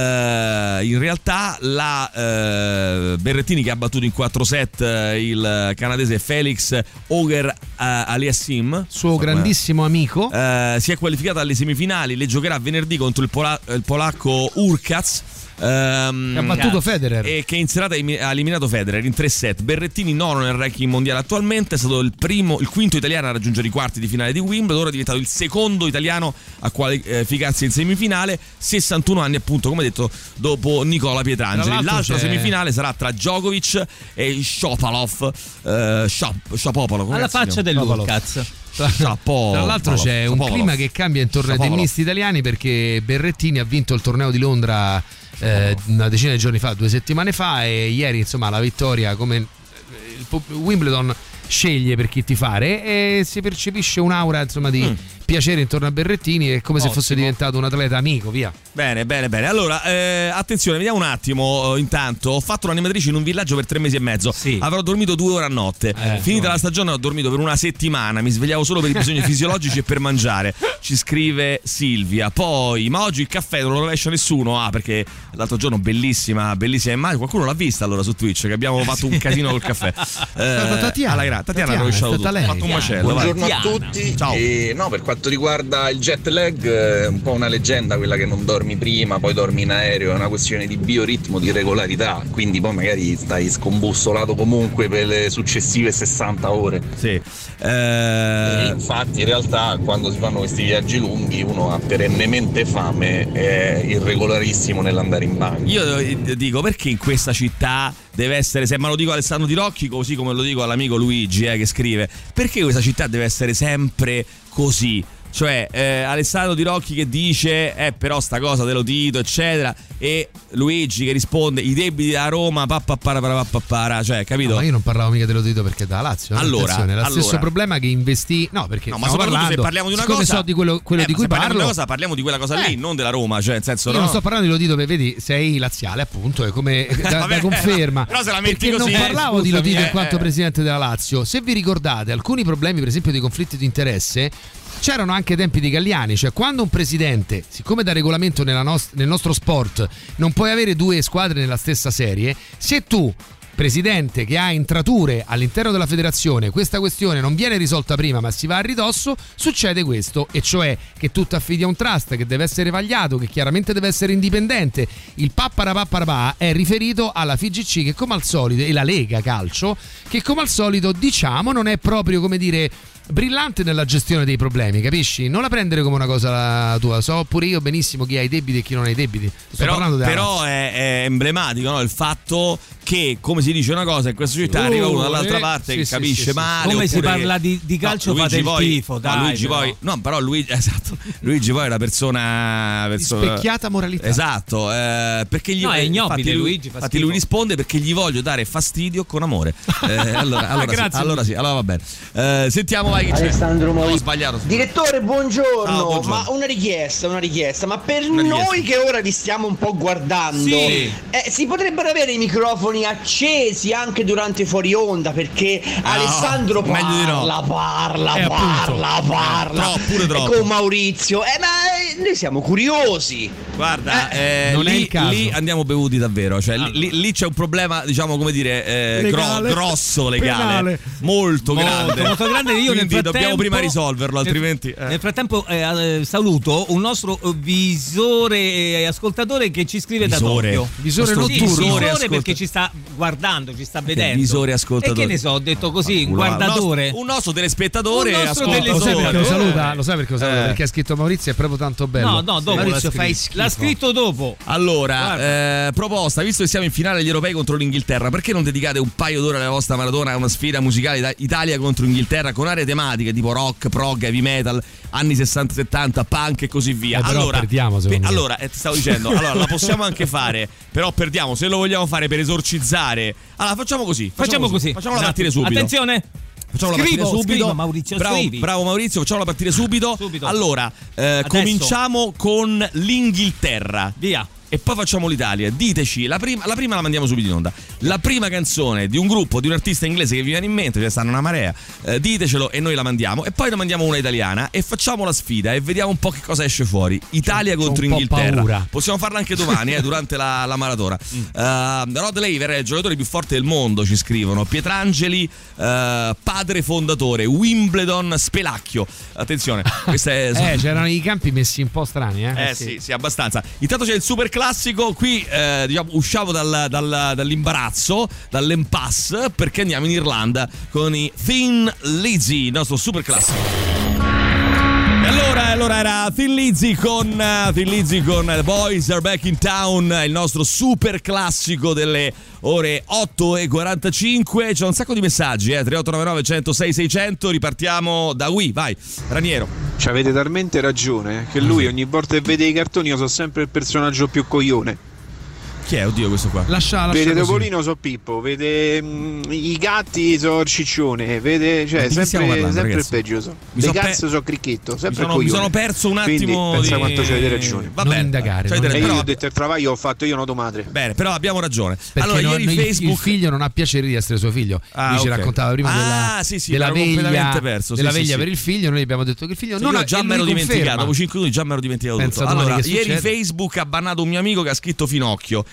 Eh, in realtà la eh, Berrettini, che ha battuto in quattro set eh, il canadese Felix Auger eh, Aliassim, suo so, grandissimo amico, eh, si è qualificato alle semifinali. Le giocherà venerdì contro il, pola- il polacco Urkacz. Um, che ha battuto Federer e che in serata ha eliminato Federer in tre set. Berrettini nono nel ranking mondiale attualmente, è stato il primo, il quinto italiano a raggiungere i quarti di finale di Wimbledon. Ora è diventato il secondo italiano a qualificarsi in semifinale. sessantuno anni appunto, come detto, dopo Nicola Pietrangeli. L'altra c'è... semifinale sarà tra Djokovic e Shapovalov, eh, Shap- Shapovalov alla faccia dell'Urkacz. Tra, tra l'altro c'è un clima che cambia intorno ai tennisti italiani, perché Berrettini ha vinto il torneo di Londra eh, una decina di giorni fa, due settimane fa, e ieri insomma la vittoria, come il Wimbledon sceglie per chi tifare, e si percepisce un'aura insomma di mm. piacere intorno a Berrettini, è come Ottimo. se fosse diventato un atleta amico, via. Bene, bene, bene. Allora, eh, attenzione, vediamo un attimo. Intanto, ho fatto l'animatrice in un villaggio per tre mesi e mezzo. Sì. Avrò dormito due ore a notte. Eh, Finita no. la stagione, ho dormito per una settimana. Mi svegliavo solo per i bisogni fisiologici e per mangiare. Ci scrive Silvia. Poi, ma oggi il caffè non lo rovescia nessuno. Ah, perché l'altro giorno bellissima, bellissima immagine. Qualcuno l'ha vista allora su Twitch, che abbiamo fatto un casino col caffè. Eh, Tatiana, alla gra- Tatiana, Tatiana ha rovesciato tutto. Ha fatto un macello. Buongiorno vai. a tutti. Ciao. E, no, per quanto quanto riguarda il jet lag è un po' una leggenda quella che non dormi prima, poi dormi in aereo, è una questione di bioritmo, di regolarità, quindi poi magari stai scombussolato comunque per le successive sessanta ore. Sì. Eh... E infatti in realtà quando si fanno questi viaggi lunghi uno ha perennemente fame, è irregolarissimo nell'andare in bagno. Io dico, perché in questa città deve essere, se me lo dico Alessandro Di Rocchi, così come lo dico all'amico Luigi eh, che scrive, perché questa città deve essere sempre così? Cioè eh, Alessandro Di Rocchi che dice eh però sta cosa dello Tito eccetera, e Luigi che risponde i debiti a Roma pappappara, cioè capito? No, ma io non parlavo mica dello Tito perché è da Lazio. Allora, è lo allora. stesso problema che investì. No, perché no, ma soprattutto parlando, se parliamo di una siccome cosa, so di quello, quello eh, di cui parliamo parlo, di una cosa, parliamo di quella cosa eh. lì, non della Roma, cioè nel senso io no. non sto parlando di Lotito, perché vedi sei laziale appunto, è come da, Vabbè, da conferma. Però se la metti perché così, non eh, parlavo di scusami, Lotito eh, in quanto eh. presidente della Lazio. Se vi ricordate alcuni problemi per esempio di conflitti di interesse c'erano anche ai tempi di Galliani, cioè quando un presidente, siccome da regolamento nella nost- nel nostro sport non puoi avere due squadre nella stessa serie, se tu presidente che ha intrature all'interno della federazione questa questione non viene risolta prima ma si va a ridosso, succede questo, e cioè che tu ti affidi a un trust che deve essere vagliato, che chiaramente deve essere indipendente. Il papparapapparapà è riferito alla F I G C che come al solito, e la Lega Calcio che come al solito diciamo non è proprio, come dire, brillante nella gestione dei problemi, capisci? Non la prendere come una cosa tua. So pure io benissimo chi ha i debiti e chi non ha i debiti. Sto però parlando della però è, è emblematico, no? Il fatto che, come si dice una cosa, in questa città uh, arriva uno dall'altra eh, parte sì, che sì, capisce sì, sì, male. Come si oppure... parla di, di calcio no, fate il poi, tifo, dai. No, Luigi però. poi, no, però Luigi, esatto, Luigi poi è una persona, persona specchiata moralità. Esatto, eh, perché gli no, è ignobile, infatti, Luigi. Fa infatti lui risponde perché gli voglio dare fastidio con amore. Eh, allora, allora, sì, Grazie, allora sì, allora va bene. Eh, sentiamo vai che c'è. Alessandro Mori. Ho sbagliato. Direttore, buongiorno. Ah, buongiorno. Ma una richiesta, una richiesta. Ma per Una noi richiesta. che ora vi stiamo un po' guardando, Sì. eh, si potrebbero avere i microfoni accesi anche durante fuori onda, perché Ah, Alessandro meglio parla, di no. parla, Eh, parla, appunto. parla, Troppo, pure troppo. con Maurizio. Eh, ma eh, noi siamo curiosi. Guarda, eh, non è lì, il caso. lì andiamo bevuti davvero, cioè Allora. lì, lì c'è un problema, diciamo, come dire, eh, gro- Legale. grosso legale, Penale. molto, Molto, grande. molto grande. Io nel Quindi frattempo, dobbiamo prima risolverlo, nel- altrimenti eh. Nel frattempo eh, eh, saluto un nostro eh, visore e ascoltatore che ci scrive Visore. da Tokyo. Visore Nostro Sì, notturno. visore ascolta- perché ci sta guardando, ci sta vedendo. visore ascoltatore. E che ne so, ho detto così, un Un guardatore. nostro, un nostro telespettatore Un e nostro Lo sai perché lo telespettatore. saluta? Lo sai perché lo saluta? Eh. Perché ha scritto Maurizio è proprio tanto bello. No, no, dopo Maurizio l'ha fai scritto. schifo. L'ha scritto dopo. Allora, eh, proposta, visto che siamo in finale agli europei contro l'Inghilterra, perché non dedicate un paio d'ore alla vostra maratona a una sfida musicale Ita- Italia contro Inghilterra con aree tematiche tipo rock, prog, heavy metal, anni sessanta settanta, punk e così via. Eh, però allora, perdiamo, secondo me. allora eh, ti stavo dicendo, allora la possiamo anche fare, però perdiamo, se lo vogliamo fare per esorcizzare. Allora, facciamo così, Facciamo così. Facciamola Esatto. partire subito. Attenzione. Facciamola Scrivo, partire subito. scrivo, Maurizio, bravo, scrivi. bravo Maurizio, facciamola partire subito. Subito. Allora, eh, cominciamo con l'Inghilterra. Via. E poi facciamo l'Italia. Diteci, la prima, la prima la mandiamo subito in onda. La prima canzone di un gruppo, di un artista inglese che vi viene in mente, ce ne stanno una marea. Eh, ditecelo e noi la mandiamo. E poi ne mandiamo una italiana e facciamo la sfida e vediamo un po' che cosa esce fuori. Italia C'ho contro un po' Inghilterra. paura. Possiamo farla anche domani, eh, durante la, la maratona. Uh, Rod Laver è il giocatore più forte del mondo, ci scrivono. Pietrangeli, uh, padre fondatore. Wimbledon, Spelacchio. Attenzione, questa è. Eh, c'erano i campi messi un po' strani, eh? Eh sì, sì, abbastanza. Intanto c'è il super classico. Qui eh, diciamo, usciamo dal, dal, dall'imbarazzo, dall'impasse, perché andiamo in Irlanda con i Thin Lizzy, il nostro super classico. E allora, allora era Thin Lizzy con uh, Thin Lizzy con The Boys Are Back in Town, il nostro super classico delle ore otto e quarantacinque. C'è un sacco di messaggi, eh, tre otto nove nove uno zero sei sei zero zero. Ripartiamo da Wii, vai, Raniero. Ci avete talmente ragione che lui ogni volta che vede i cartoni io so sempre il personaggio più coglione. Chi è? Oddio, questo qua. Lascia, lascia Vede così. Topolino so Pippo, vede mm, i gatti so Ciccione, vede, cioè Ma di chi stiamo sempre, parlando, sempre il ragazzi? peggio. Mi Le so cazzo pe- so Cricchetto, Mi sempre sono, il mi coglione. sono perso un Quindi attimo. pensa di... quanto ci avete ragione. Va Non bene, indagare, c'avete non E ragione, io però- ho detto il travaglio, ho fatto io noto madre. Bene, però abbiamo ragione. Perché allora, no- ieri no, il- Facebook. il figlio non ha piacere di essere suo figlio. Ah, Lui ci ok. raccontava prima Ah, della, sì, sì, della l'avevo veglia, completamente perso, sì, della sì, veglia sì. per il figlio. Noi abbiamo detto che il figlio Sì, non io ha, già e mi lui ero dimenticato, conferma. dopo cinque minuti già mi ero dimenticato Pensa tutto. domani Allora, che ieri succede. Facebook ha bannato un mio amico che ha scritto Finocchio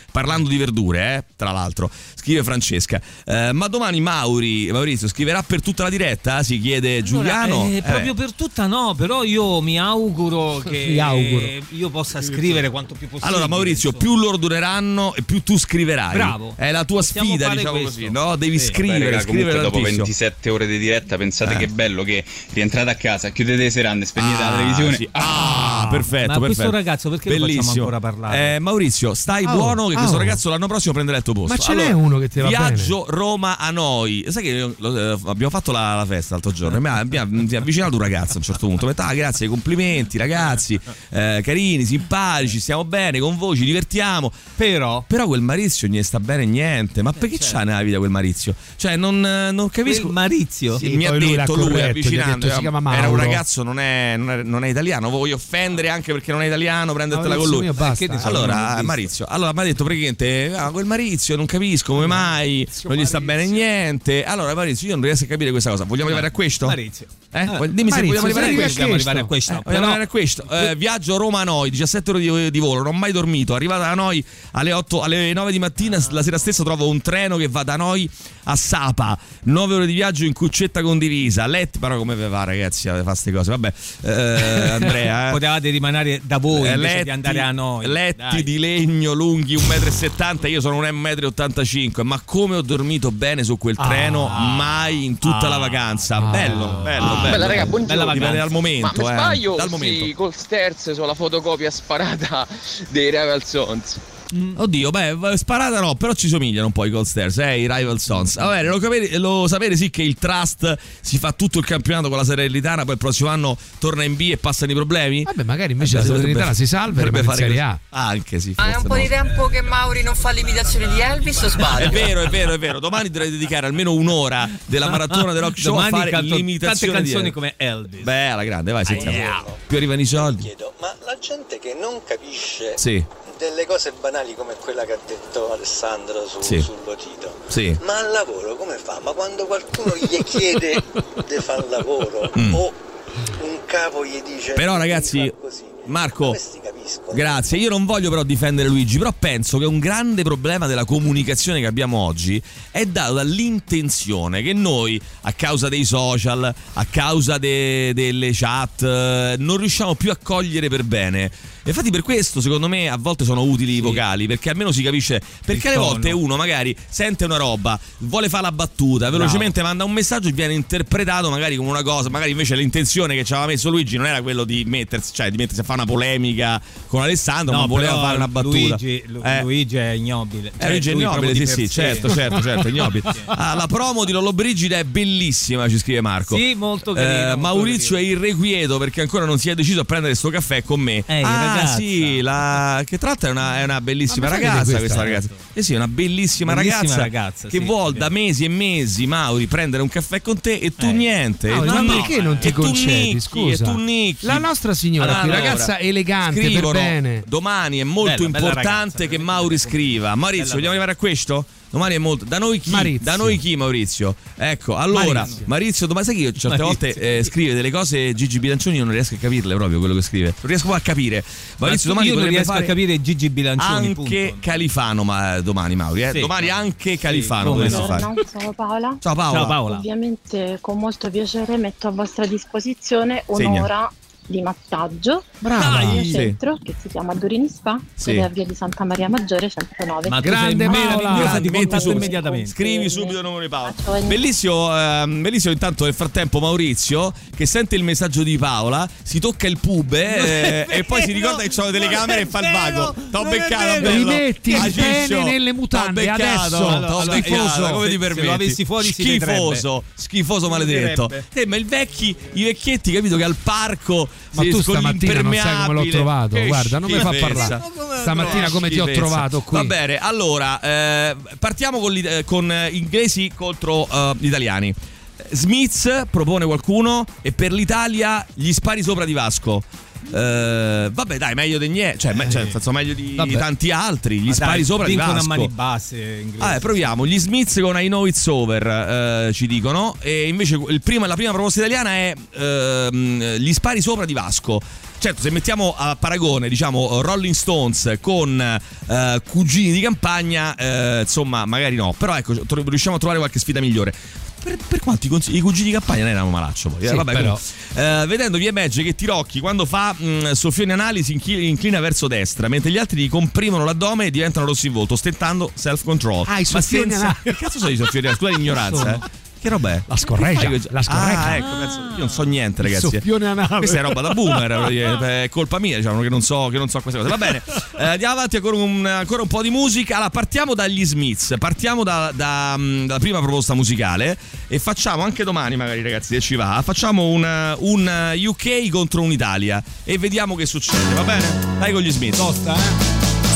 parlando di verdure, eh, tra l'altro, scrive Francesca. Eh, ma domani Mauri, Maurizio scriverà per tutta la diretta? Si chiede allora, Giuliano. Eh, eh. proprio per tutta no, però io mi auguro che mi auguro. io possa scrivere quanto più possibile. Allora Maurizio, insomma. più loro dureranno e più tu scriverai. Bravo. È la tua Possiamo sfida, fare diciamo questo. così, no? Devi Sì. scrivere, Beh, raga, scrivere comunque dopo tantissimo. ventisette ore di diretta pensate Eh. che bello che rientrate a casa, chiudete le serande, spegnete Ah, la televisione. sì. Ah, perfetto, Ma perfetto. questo ragazzo perché lo facciamo Bellissimo. ancora parlare? Eh, Maurizio, stai Oh, buono che questo oh. ragazzo l'anno prossimo prenderà il tuo posto. Ma ce Allora, n'è uno che ti va Viaggio Roma a noi. Sai che io- lo- eh, abbiamo fatto la, la festa l'altro giorno. Mi ha, mi ha- mi ha avvicinato un ragazzo a un certo punto. Mi ha detto, ah, grazie, complimenti, ragazzi, eh, carini, simpatici, stiamo bene con voi, ci divertiamo. Però, Però quel Maurizio non gli sta bene niente. Ma perché certo. c'ha nella vita quel Maurizio? Cioè, non, non capisco. quel Maurizio Sì, Sì, mi ha poi lui l'ha detto lui, corretto, gli ha avvicinando, detto, si chiama era un Mauro. ragazzo, non è, non è, non è italiano. Voglio offendere anche perché non è italiano, prendertela con Maurizio lui. mio, basta. Eh, che ne so, non l'ho Allora, visto. Maurizio, allora mi ha detto praticamente, ah, quel Maurizio non capisco come mai, non gli sta bene niente. Allora, Maurizio, io non riesco a capire questa cosa. Vogliamo arrivare a questo? Maurizio. Eh? Dimmi se Maurizio, vogliamo arrivare a sì, questo. Dobbiamo arrivare a questo. Eh, vogliamo Però- arrivare a questo. Eh, viaggio Roma a noi, diciassette ore di, di volo, non ho mai dormito. Arrivata da noi alle otto, alle nove di mattina, la sera stessa trovo un treno che va da noi a Sapa. nove ore di viaggio in cuccetta condivisa. Letti, però come vi va, ragazzi, a fare queste cose? Vabbè, eh, Andrea, eh. Potevate rimanere da voi Eh, invece letti, di andare a noi. letti Dai. di legno lunghi un metro e settanta, io sono un uno virgola ottantacinque m, ma come ho dormito bene su quel treno, Ah. mai in tutta Ah. la vacanza. Ah. Bello, bello, Ah. bello. Bella raga, buongiorno. Bella Dipende dal momento, Ma mi eh. sbaglio Dal sì, momento. col sterzo sulla fotocopia sparata dei Rival Sons? Oddio, beh, sparata no, però ci somigliano un po' i Cold Stairs, eh, i Rival Sons. Va bene, lo, capire, lo sapere sì che il Trust si fa tutto il campionato con la Salernitana, poi il prossimo anno torna in B e passano i problemi. Vabbè, magari invece Eh, la potrebbe- Salernitana si salva e potrebbe rimane in fare Serie A. così. Ah, anche sì. Ma è un forse po' no. di tempo che Mauri non fa l'imitazione di Elvis o sbaglio? È vero, è vero, è vero. Domani dovrei dedicare almeno un'ora della maratona del rock show Domani a fare canto l'imitazione tante di canzoni Elvis. come Elvis. Beh, alla grande, vai, sentiamo. Yeah. Più arrivano i soldi. Chiedo, ma la gente che non capisce Sì, delle cose banali come quella che ha detto Alessandro su, Sì. sul Lotito, sì. ma al lavoro come fa? Ma quando qualcuno gli chiede di fare il lavoro Mm. o un capo gli dice Però, devi ragazzi, fare così, Marco, questi capiscono. grazie. Io non voglio però difendere Luigi, però penso che un grande problema della comunicazione che abbiamo oggi è dato dall'intenzione che noi, a causa dei social, a causa de- delle chat, eh, non riusciamo più a cogliere per bene. Infatti per questo secondo me a volte sono utili i vocali, perché almeno si capisce, perché alle tono. volte uno magari sente una roba, vuole fare la battuta, velocemente manda un messaggio e viene interpretato magari come una cosa, magari invece l'intenzione che ci aveva messo Luigi non era quello di mettersi, cioè di mettersi a fare una polemica con Alessandro, No, ma voleva però fare una battuta. Luigi, Lu- Eh. Luigi è ignobile. Eh, Cioè, Luigi è lui ignobile, proprio sì, di sì, per sé. certo, certo, certo, ignobile. Ah, la promo di Lollo Brigida è bellissima, ci scrive Marco. Sì, molto carino, Eh, molto Maurizio carino. è irrequieto perché ancora non si è deciso a prendere sto caffè con me. Ehi, ah, ragazza. sì, la... che tra l'altro è una, è una bellissima Ah, ma sai che ragazza questa questa è? ragazza. Eh sì, è una bellissima, Bellissima ragazza, ragazza, che sì, vuol è da vero. mesi e mesi, Mauri, prendere un caffè con te e tu Eh. niente. No, e tu ma no. perché non ti E tu concedi? nicchi, Scusa. E tu nicchi. La nostra signora, Allora, qui, ragazza elegante, scrivono, per bene. domani è molto Bella, bella importante ragazza, che Mauri scriva. Maurizio, Bella vogliamo arrivare a questo? Domani è molto. Da noi chi? Maurizio. Da noi chi, Maurizio? Ecco, allora, Maurizio, Maurizio. domani sai che io certe Maurizio. volte eh, scrive delle cose Gigi Bilancioni, io non riesco a capirle proprio quello che scrive. Non riesco a capire. Maurizio, Ma domani io non potrebbe riesco fare a capire Gigi Bilancioni. anche punto. Califano, ma domani Mauri, eh? Sì. Domani anche Califano come potresti no. fare. Buongiorno, sono Paola. Ciao Paola. Ciao Paola. Ovviamente con molto piacere metto a vostra disposizione Segna. un'ora di massaggio Brava. al mio Sì. centro che si chiama Durini Spa, Sì. ed è a via di Santa Maria Maggiore centonove. Ma tu Grande sei Paola. meravigliosa, ti Metti contatto subito. immediatamente. Scrivi subito il numero di Paola. Faccio ogni- Bellissimo, ehm, bellissimo intanto nel frattempo Maurizio che sente il messaggio di Paola, si tocca il pube eh, e poi si ricorda che c'è la telecamera e fa il vago. T'ho beccato, bello. Rimetti il Ah, pene Ciccio, nelle mutande, t'ho beccato, adesso. t'ho Allora, beccato, allora, come se- ti permetti? se lo avessi fuori si schifoso, schifoso maledetto. vedrebbe. Eh, ma il vecchi, i vecchietti, capito che al parco Ma si- tu con stamattina non sai come l'ho l'impermeabile. trovato. Che Guarda, non mi fa schifezza. parlare. Stamattina come ti ho Schifezza. trovato qui. Va bene, allora eh, partiamo con, gli- eh, con eh, inglesi contro eh, gli italiani. Smith propone qualcuno e per l'Italia gli spari sopra di Vasco. Eh, vabbè, dai, meglio di niente, cioè, me- cioè, nel senso, meglio di Vabbè. tanti altri. Gli Ma spari dai, sopra di vincono Vasco. a mani basse inglesi. Ah, eh, proviamo. Gli Smiths con I Know It's Over, eh, ci dicono. E invece il primo- la prima proposta italiana è ehm, gli spari sopra di Vasco. certo, se mettiamo a paragone, diciamo, Rolling Stones con uh, Cugini di campagna, uh, insomma, magari no, però ecco, riusciamo a trovare qualche sfida migliore. Per, per quanti consigli, i Cugini di campagna non erano malaccio poi, sì, eh, vabbè, però. Uh, vedendo via Megge che Tirocchi quando fa mh, soffione anali si inchina, inclina verso destra, mentre gli altri gli comprimono l'addome e diventano rossi in volto, ostentando self control. Ah, i soffioni anali. Che cazzo sono i soffioni anali? Scusa l'ignoranza, eh. Che roba è? La scorreggia. La scorreggia. Ah, ecco, penso, io non so niente, ragazzi. Il soffione anale. Questa è roba da boomer, è colpa mia, diciamo, che non so, che non so queste cose. Va bene, eh, andiamo avanti ancora un, ancora un po' di musica. Allora, partiamo dagli Smiths, partiamo da, da, dalla prima proposta musicale e facciamo anche domani, magari, ragazzi, se ci va, facciamo un, un U K contro un'Italia e vediamo che succede, va bene? Dai con gli Smiths. Tosta, eh?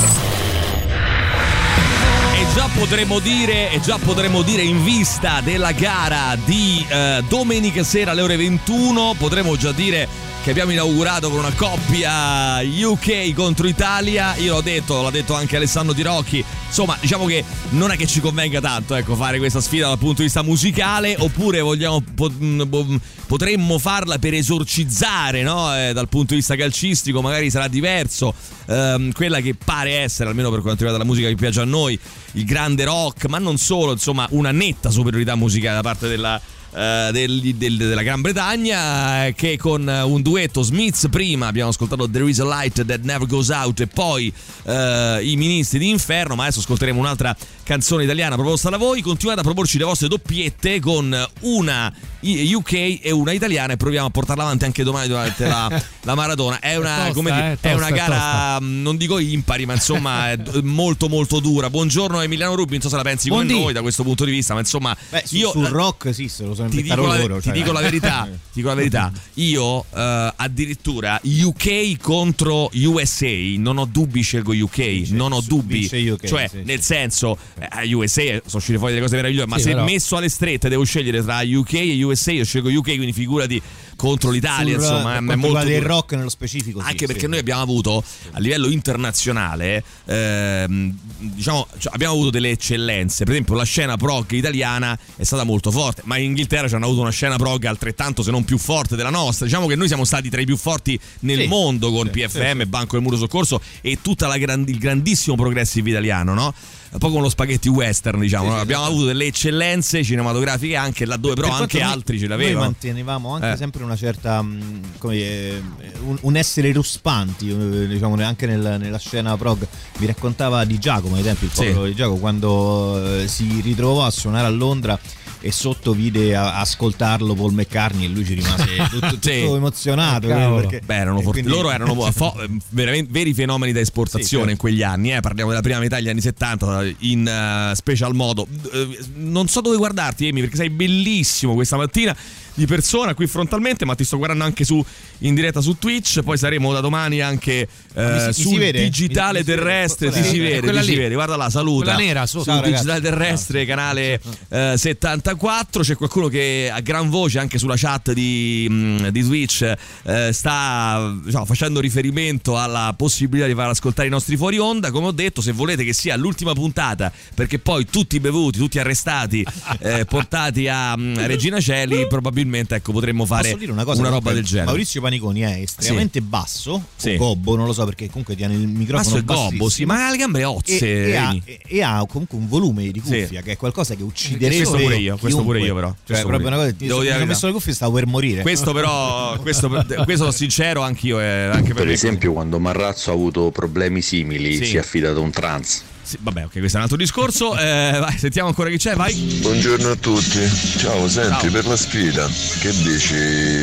E già potremmo dire, e già potremmo dire in vista della gara di eh, domenica sera alle ore ventuno, potremmo già dire che abbiamo inaugurato con una coppia U K contro Italia. Io l'ho detto, l'ha detto anche Alessandro Tirocchi. Insomma, diciamo che non è che ci convenga tanto, ecco, fare questa sfida dal punto di vista musicale, oppure vogliamo potremmo farla per esorcizzare, no? Eh, dal punto di vista calcistico magari sarà diverso. Ehm, quella che pare essere, almeno per quanto riguarda la musica che piace a noi, il grande rock, ma non solo, insomma, una netta superiorità musicale da parte della Uh, del, del, della Gran Bretagna, eh, che con uh, un duetto Smiths prima abbiamo ascoltato There Is a Light That Never Goes Out e poi uh, i Ministri di Inferno, ma adesso ascolteremo un'altra canzone italiana proposta da voi. Continuate a proporci le vostre doppiette con una U K e una italiana e proviamo a portarla avanti anche domani durante la, la maratona. È una, tosta, come dire, eh, tosta, è una gara, non dico impari, ma insomma è molto molto dura. Buongiorno Emiliano Rubi, non so se la pensi come noi da questo punto di vista, ma insomma Beh, su, io sul rock sì, se lo so ti dico, la, loro, ti cioè. dico la verità, ti dico la verità. Io uh, addirittura U K contro U S A non ho dubbi, scelgo U K, dice, non ho dubbi, U K, cioè sì, nel sì. senso eh, U S A sono uscite fuori delle cose meravigliose, ma sì, se però. messo alle strette devo scegliere tra U K e U S A, io scelgo U K, quindi figurati contro l'Italia. Sul, insomma, è molto del rock nello specifico, anche sì, perché sì. noi abbiamo avuto a livello internazionale ehm, diciamo, cioè, abbiamo avuto delle eccellenze. Per esempio la scena prog italiana è stata molto forte, ma in Inghilterra ci hanno avuto una scena prog altrettanto se non più forte della nostra. Diciamo che noi siamo stati tra i più forti nel sì, mondo con sì, P F M, sì, Banco del Mutuo Soccorso e tutta la grand, il grandissimo progressive italiano, no? Un po' come lo spaghetti western, diciamo, sì, no? Abbiamo sì, avuto delle eccellenze cinematografiche anche laddove però per anche altri ce l'avevano. Noi mantenevamo anche eh. sempre una certa come eh, un, un essere ruspanti, diciamo, anche nel, nella scena prog. Mi raccontava di Giacomo ai tempi, il povero sì. di Giacomo, quando eh, si ritrovò a suonare a Londra e sotto vide a ascoltarlo Paul McCartney e lui ci rimase tutto, tutto sì. emozionato, perché, beh, erano forti. Quindi... loro erano fo- veramente veri fenomeni da esportazione sì, certo. in quegli anni, eh. Parliamo della prima metà degli anni settanta in uh, special modo. Uh, non so dove guardarti, Amy, perché sei bellissimo questa mattina di persona qui frontalmente, ma ti sto guardando anche su in diretta su Twitch. Poi saremo da domani anche eh, si, sul mi digitale mi, mi terrestre. si ti si vede, ti si vede. Guarda là, saluta. Quella nera sotto. Sul digitale terrestre, canale eh, settantaquattro. C'è qualcuno che a gran voce anche sulla chat di, mh, di Twitch eh, sta diciamo, facendo riferimento alla possibilità di far ascoltare i nostri fuori onda. Come ho detto, se volete che sia l'ultima puntata, perché poi tutti bevuti, tutti arrestati, eh, portati a mh, Regina Coeli, probabilmente ecco potremmo fare una, cosa, una roba del genere. Maurizio Paniconi è estremamente sì. basso sì. o gobbo, non lo so, perché comunque tiene il microfono basso e gobbo, sì, ma ha le gambe ozze e, e, ha, e, e ha comunque un volume di cuffia sì. che è qualcosa che ucciderebbe questo pure io, questo pure io però cioè proprio una cosa, ti ho messo le cuffie e stavo per morire. Questo però questo, questo sono sincero anch'io eh, anche per, per esempio quando Marrazzo ha avuto problemi simili sì. si è affidato a un trans. Sì, vabbè, ok, questo è un altro discorso. Eh, vai, sentiamo ancora chi c'è, vai. Buongiorno a tutti. Ciao, senti, Ciao. per la sfida, che dici?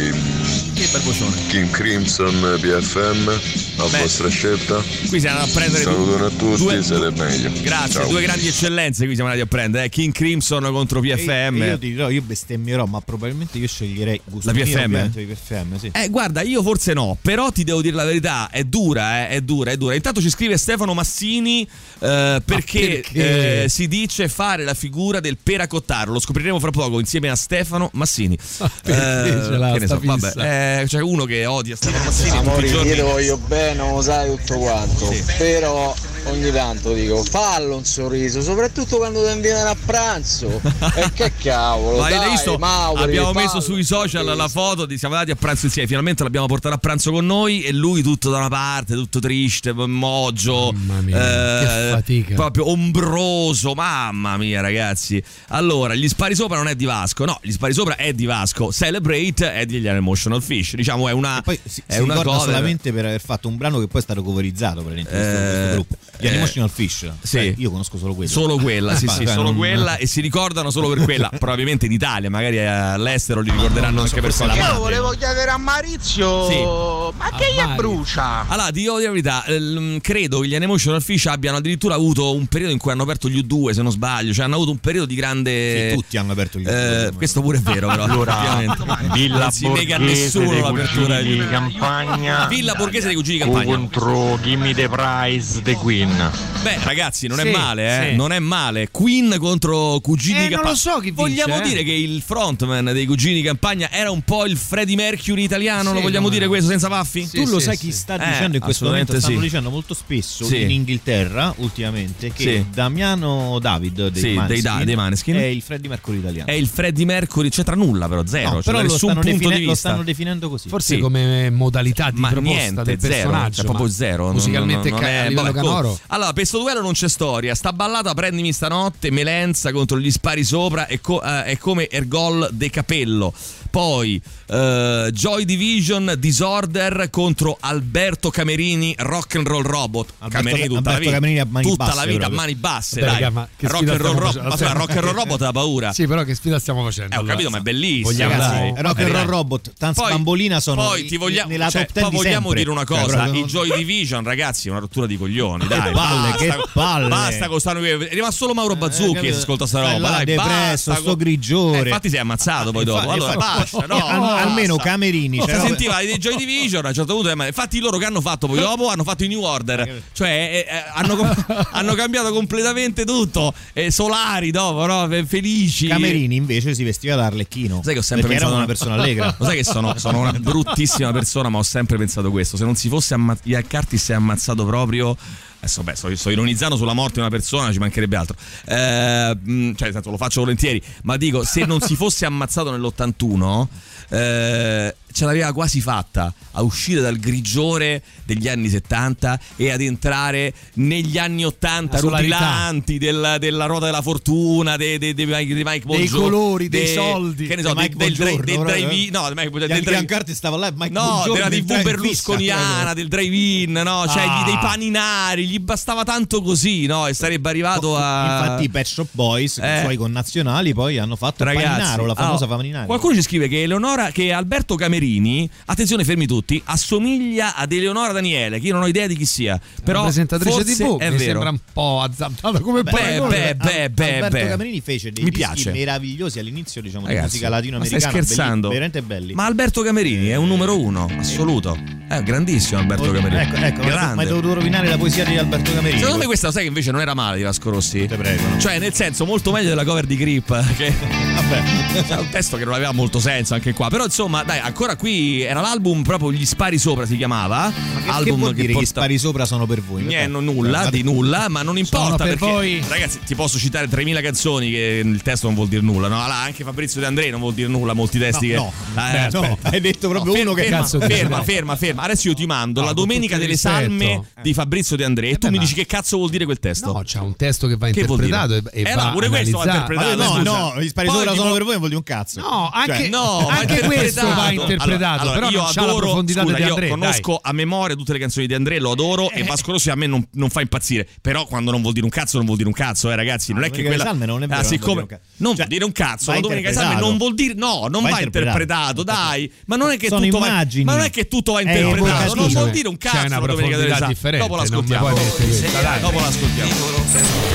Che bel vocione. King Crimson P F M, a Beh, vostra scelta. Qui siamo andati a prendere Salutone a tutti, due, sarebbe meglio. Grazie, Ciao. Due grandi eccellenze qui siamo andati a prendere, eh. King Crimson contro P F M. E io ti dirò, io bestemmierò, ma probabilmente io sceglierei Gusto la P F M. P F M sì. Eh, guarda, io forse no, però ti devo dire la verità, è dura, eh, è dura, è dura. Intanto ci scrive Stefano Massini eh, perché, perché? Eh, si dice fare la figura del Peracottaro. Lo scopriremo fra poco insieme a Stefano Massini. Ah, eh, ce l'ha, che ne so, vabbè, eh, c'è uno che odia Stefano Massini. Amore, tutti i giorni. io ti voglio bene, lo sai tutto quanto, sì. però ogni tanto dico fallo un sorriso, soprattutto quando devi venire a pranzo. E che cavolo, ma dai, visto? Mauri, abbiamo fallo. messo sui social la foto di siamo andati a pranzo insieme, finalmente l'abbiamo portato a pranzo con noi e lui tutto da una parte, tutto triste, mogio, mamma mia, eh, che fatica, proprio ombroso, mamma mia ragazzi. Allora, gli spari sopra non è di Vasco, no, gli spari sopra è di Vasco, Celebrate è degli Emotional Fish, diciamo è una, poi si, è si una ricorda cover solamente per aver fatto un brano che poi è stato coverizzato per questo, Eh, questo gruppo, gli eh, Emotional Fish. sì. Eh, io conosco solo quello. Solo quella, sì, Ah, sì, cioè, solo non- quella e si ricordano solo per quella, probabilmente in Italia, magari all'estero li ricorderanno non so, anche per forse quella la madre. Io volevo chiedere a Maurizio, Sì. ma che gli brucia? Allora, ti devo dire la verità, ehm, credo che gli Emotional Fish abbiano addirittura avuto un periodo in cui hanno aperto gli U due, se non sbaglio, cioè hanno avuto un periodo di grande... Sì, tutti hanno aperto gli eh, questo pure è vero, però Allora, effettivamente. Villa non si nega a Borghese nessuno dei l'apertura Cugini di di Campagna. Villa Borghese dei Cugini di O Campagna. contro Gimme the Prize The Queen. Beh, ragazzi, non Sì, è male, eh? sì. Non è male. Queen contro Cugini Eh, di non Campagna. lo so chi vince, Vogliamo eh. dire che il frontman dei Cugini di Campagna era un po' il Freddie Mercury italiano? Sì, lo vogliamo no, dire no. questo senza baffi? Sì, tu lo sì, sai sì. chi sta Eh, dicendo in questo momento? assolutamente Stanno sì. dicendo molto spesso Sì. in Inghilterra ultimamente che Sì. Damiano David dei, Sì, Maneskin, dei Da- dei Maneskin. è il Freddie Mercury italiano. È il Freddie Mercury, c'entra nulla però, zero. No, cioè, però da lo nessun stanno, punto define- di lo vista. stanno definendo così. Forse Sì. come modalità di Ma proposta niente, del zero, personaggio, cioè proprio ma zero. non- musicalmente non, non ca- è, a livello vabbè, canoro. co- Allora, per questo duello non c'è storia. Sta ballata prendimi stanotte, Melenza contro gli spari sopra e co- eh, è come Ergol De Capello. Poi eh, Joy Division, Disorder contro Alberto Camerini, Rock and Roll Robot. Alberto- Camerini tutta Alberto la vita, Camerini a mani tutta basse, la vita a proprio. mani basse, Beh, dai. raga, ma che rock sfida and roll, stiamo ro- facendo? ma scusa, Rock and Roll Robot ha paura. Sì, però che sfida stiamo facendo? Eh, ho capito, ma è bellissimo. Vogliamo- dai. Ragazzi, Rock and Roll Robot, Tanz Poi- Bambolina sono poi ti vogliamo, nella cioè, top ten poi di vogliamo sempre. dire una Cioè, cosa, proprio i non- Joy Division, ragazzi, è una rottura di coglioni, dai. Che palle, basta, che palle. Basta con sta è rimasto solo Mauro Bazzucchi che si ascolta sta roba, là, dai, depresso, basta sto con- grigiore. Eh, infatti si è ammazzato poi dopo. Infatti- Allora infatti- basta, no, Al- basta. almeno Camerini, No, cioè, si no, sentiva dei Joy Division a un certo punto, eh, ma infatti loro che hanno fatto poi dopo hanno fatto i New Order, cioè eh, eh, hanno, com- hanno cambiato completamente tutto, eh, Solari dopo, no? Fe- felici. Camerini invece si vestiva da Arlecchino. Sai che ho sempre perché pensato era una persona allegra. Lo sai che sono, sono una bruttissima persona, ma ho sempre pensato questo. Se non si fosse amma- Ian Curtis si è ammazzato proprio. Adesso beh, sto, sto ironizzando sulla morte di una persona, ci mancherebbe altro. Eh, mh, cioè, tanto lo faccio volentieri, ma dico, se non si fosse ammazzato nell'ottantuno, eh, ce l'aveva quasi fatta a uscire dal grigiore degli anni settanta e ad entrare negli anni ottanta La solarità. rutilanti del- della ruota della fortuna, dei, dei, dei Mike, dei Mike Dei Bongiorno, colori, dei dei- soldi. che ne so, Di Mike del, del, Bongiorno, del proprio. drive-in, no, del, del, del Ian drive-in. Curtis stava là, Mike No, Bongiorno della del tivù drive-in berlusconiana, fissa. del drive-in, no? Cioè Ah. gli- dei paninari, gli bastava tanto così, no? E sarebbe arrivato a. Infatti i Pet Shop Boys, Eh. i suoi connazionali, poi hanno fatto il Ragazzi, paninaro, la famosa allora, paninaro. qualcuno ci scrive che Eleonora, che Alberto Camerini, attenzione fermi tutti, assomiglia ad Eleonora Daniele, che io non ho idea di chi sia, però Una presentatrice forse tivù è mi vero. sembra un po' azzardata come Beh, paragone. beh, beh, beh, Alberto beh. Camerini fece dei Mi dischi piace. meravigliosi all'inizio, diciamo, Ragazzi, di musica ma latinoamericana. stai scherzando? belli- veramente belli. Ma Alberto Camerini è un numero uno, assoluto. È grandissimo Alberto Oh, Camerini. Ecco, ecco, ma grande. hai dovuto rovinare la poesia di Alberto Camerini. Secondo me questa, sai che invece non era male di Vasco Rossi? Te prego. No? Cioè, nel senso, molto meglio della cover di Grip. Che Vabbè. c'è un testo che non aveva molto senso anche qua. Però, insomma, dai, ancora qui era l'album proprio Gli spari sopra si chiamava. Ma che, album che vuol dire che porta- gli spari sopra sono per voi? Niente, Perché- nulla, di nulla, ma non importa per perché voi. ragazzi, ti posso citare tremila canzoni che il testo non vuol dire nulla, no? Allora, anche Fabrizio De André non vuol dire nulla, molti testi che No, Eh, no, aspetta. no, hai detto proprio No, uno che ferma, cazzo dici? ferma, No. ferma, ferma. Adesso io ti mando No, la con domenica tutto il delle salme rispetto. di Fabrizio De André e tu beh, mi ma- dici che cazzo vuol dire quel testo? No, c'è un testo che va Che vuol dire? interpretato e, e Eh va no, pure questo va analizzato. interpretato. Ma no, scusa. no, gli spari Poi sopra tipo- sono per voi, non vuol dire un cazzo. No, anche, Cioè, No, va anche questo interpretato. va interpretato, Allora, allora, però io non c'ha la adoro, profondità scusa, di io André. conosco a memoria tutte le canzoni di André, lo adoro e Vasco Rossi a me non, non fa impazzire. Però quando non vuol dire un cazzo non vuol dire un cazzo, eh ragazzi, non Ah, è che Domenica quella delle Salme non è vero, Ah, non siccome vuol dire un cazzo. non Cioè, vuol dire un cazzo, va la Domenica delle Salme interpretato. non vuol dire no, non Va va, interpretato. interpretato, dai. Ma non è che Sono tutto va, immagini. ma non è che tutto va È interpretato, non evocativo. vuol dire un cazzo C'è una la Domenica delle profondità Salme. differente, Dopo non mi l'ascoltiamo. puoi mettere questa, dai. Dopo l'ascoltiamo.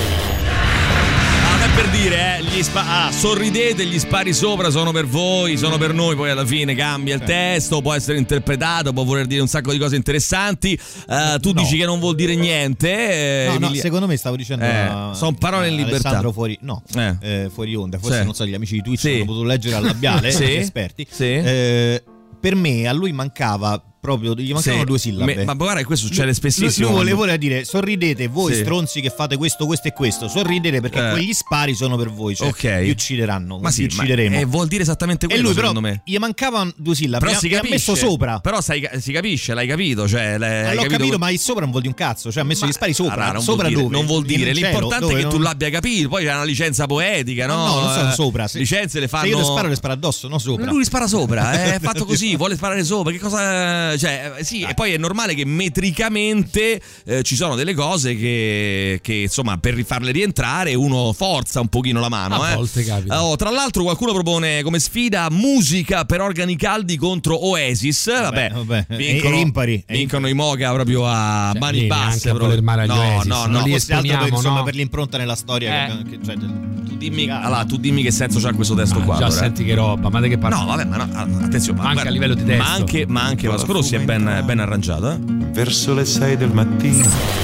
Ah, non è per dire, eh, gli spa- ah, sorridete, gli spari sopra sono per voi, sono per noi, poi alla fine cambia il testo, può essere interpretato, può voler dire un sacco di cose interessanti. Eh, tu No. dici che non vuol dire niente. eh, No, no, Emilia- secondo me stavo dicendo Eh, a- son parole in a libertà. Alessandro fuori, no, Eh. eh, fuori onda, forse Sì. non so, gli amici di Twitch Sì. hanno potuto leggere al labiale, Sì. gli esperti. Sì. Eh, per me a lui mancava proprio, gli mancavano Sì. due sillabe. Me- ma guarda che questo succede spessissimo. Lui voleva dire sorridete voi Sì. stronzi che fate questo, questo e questo, sorridete perché Eh. quegli spari sono per voi, cioè Ok. vi uccideranno, Ma sì, vi uccideremo. ma, eh, vuol dire esattamente e quello, lui però secondo me. gli mancavano due sillabe, Però mi si ha- mi ha capisce. messo sopra. Però sai, si capisce, l'hai capito, cioè l'hai Ma l'ho capito, capito, ma il sopra non vuol dire un cazzo, cioè ha messo gli spari sopra, Allora, non sopra vuol dire, dove? non vuol dire, In cielo, l'importante dove è che non- tu l'abbia capito, poi c'è una licenza poetica, no? No, non sono Eh, sopra. Se, licenze le fanno. se io le sparo, le sparo addosso, non sopra. Lui spara sopra, è fatto così, vuole sparare sopra. Che cosa. Cioè, eh, sì, e poi è normale che metricamente eh, ci sono delle cose che, che, insomma, per rifarle rientrare uno forza un pochino la mano. A eh. volte capita. Oh, tra l'altro, qualcuno propone come sfida musica per organi caldi contro Oasis. Vabbè, vabbè, vincono, è impari, è vincono i Moga proprio a Cioè, mani vieni basse. anche a proprio. voler male agli no, Oasis, no, non no. li Fosse altro per, esponiamo, insomma, no? per l'impronta nella storia Eh. che abbiamo- che- cioè, Tu dimmi, allora, tu dimmi che senso c'ha questo testo Ah, qua. già allora, eh. senti che roba, ma di che parli? No, vabbè, ma no, attenzione, Ma anche guarda, a livello di testo. Ma anche, ma anche Vasco Rossi è ben, ben arrangiato, eh? Verso le sei del mattino.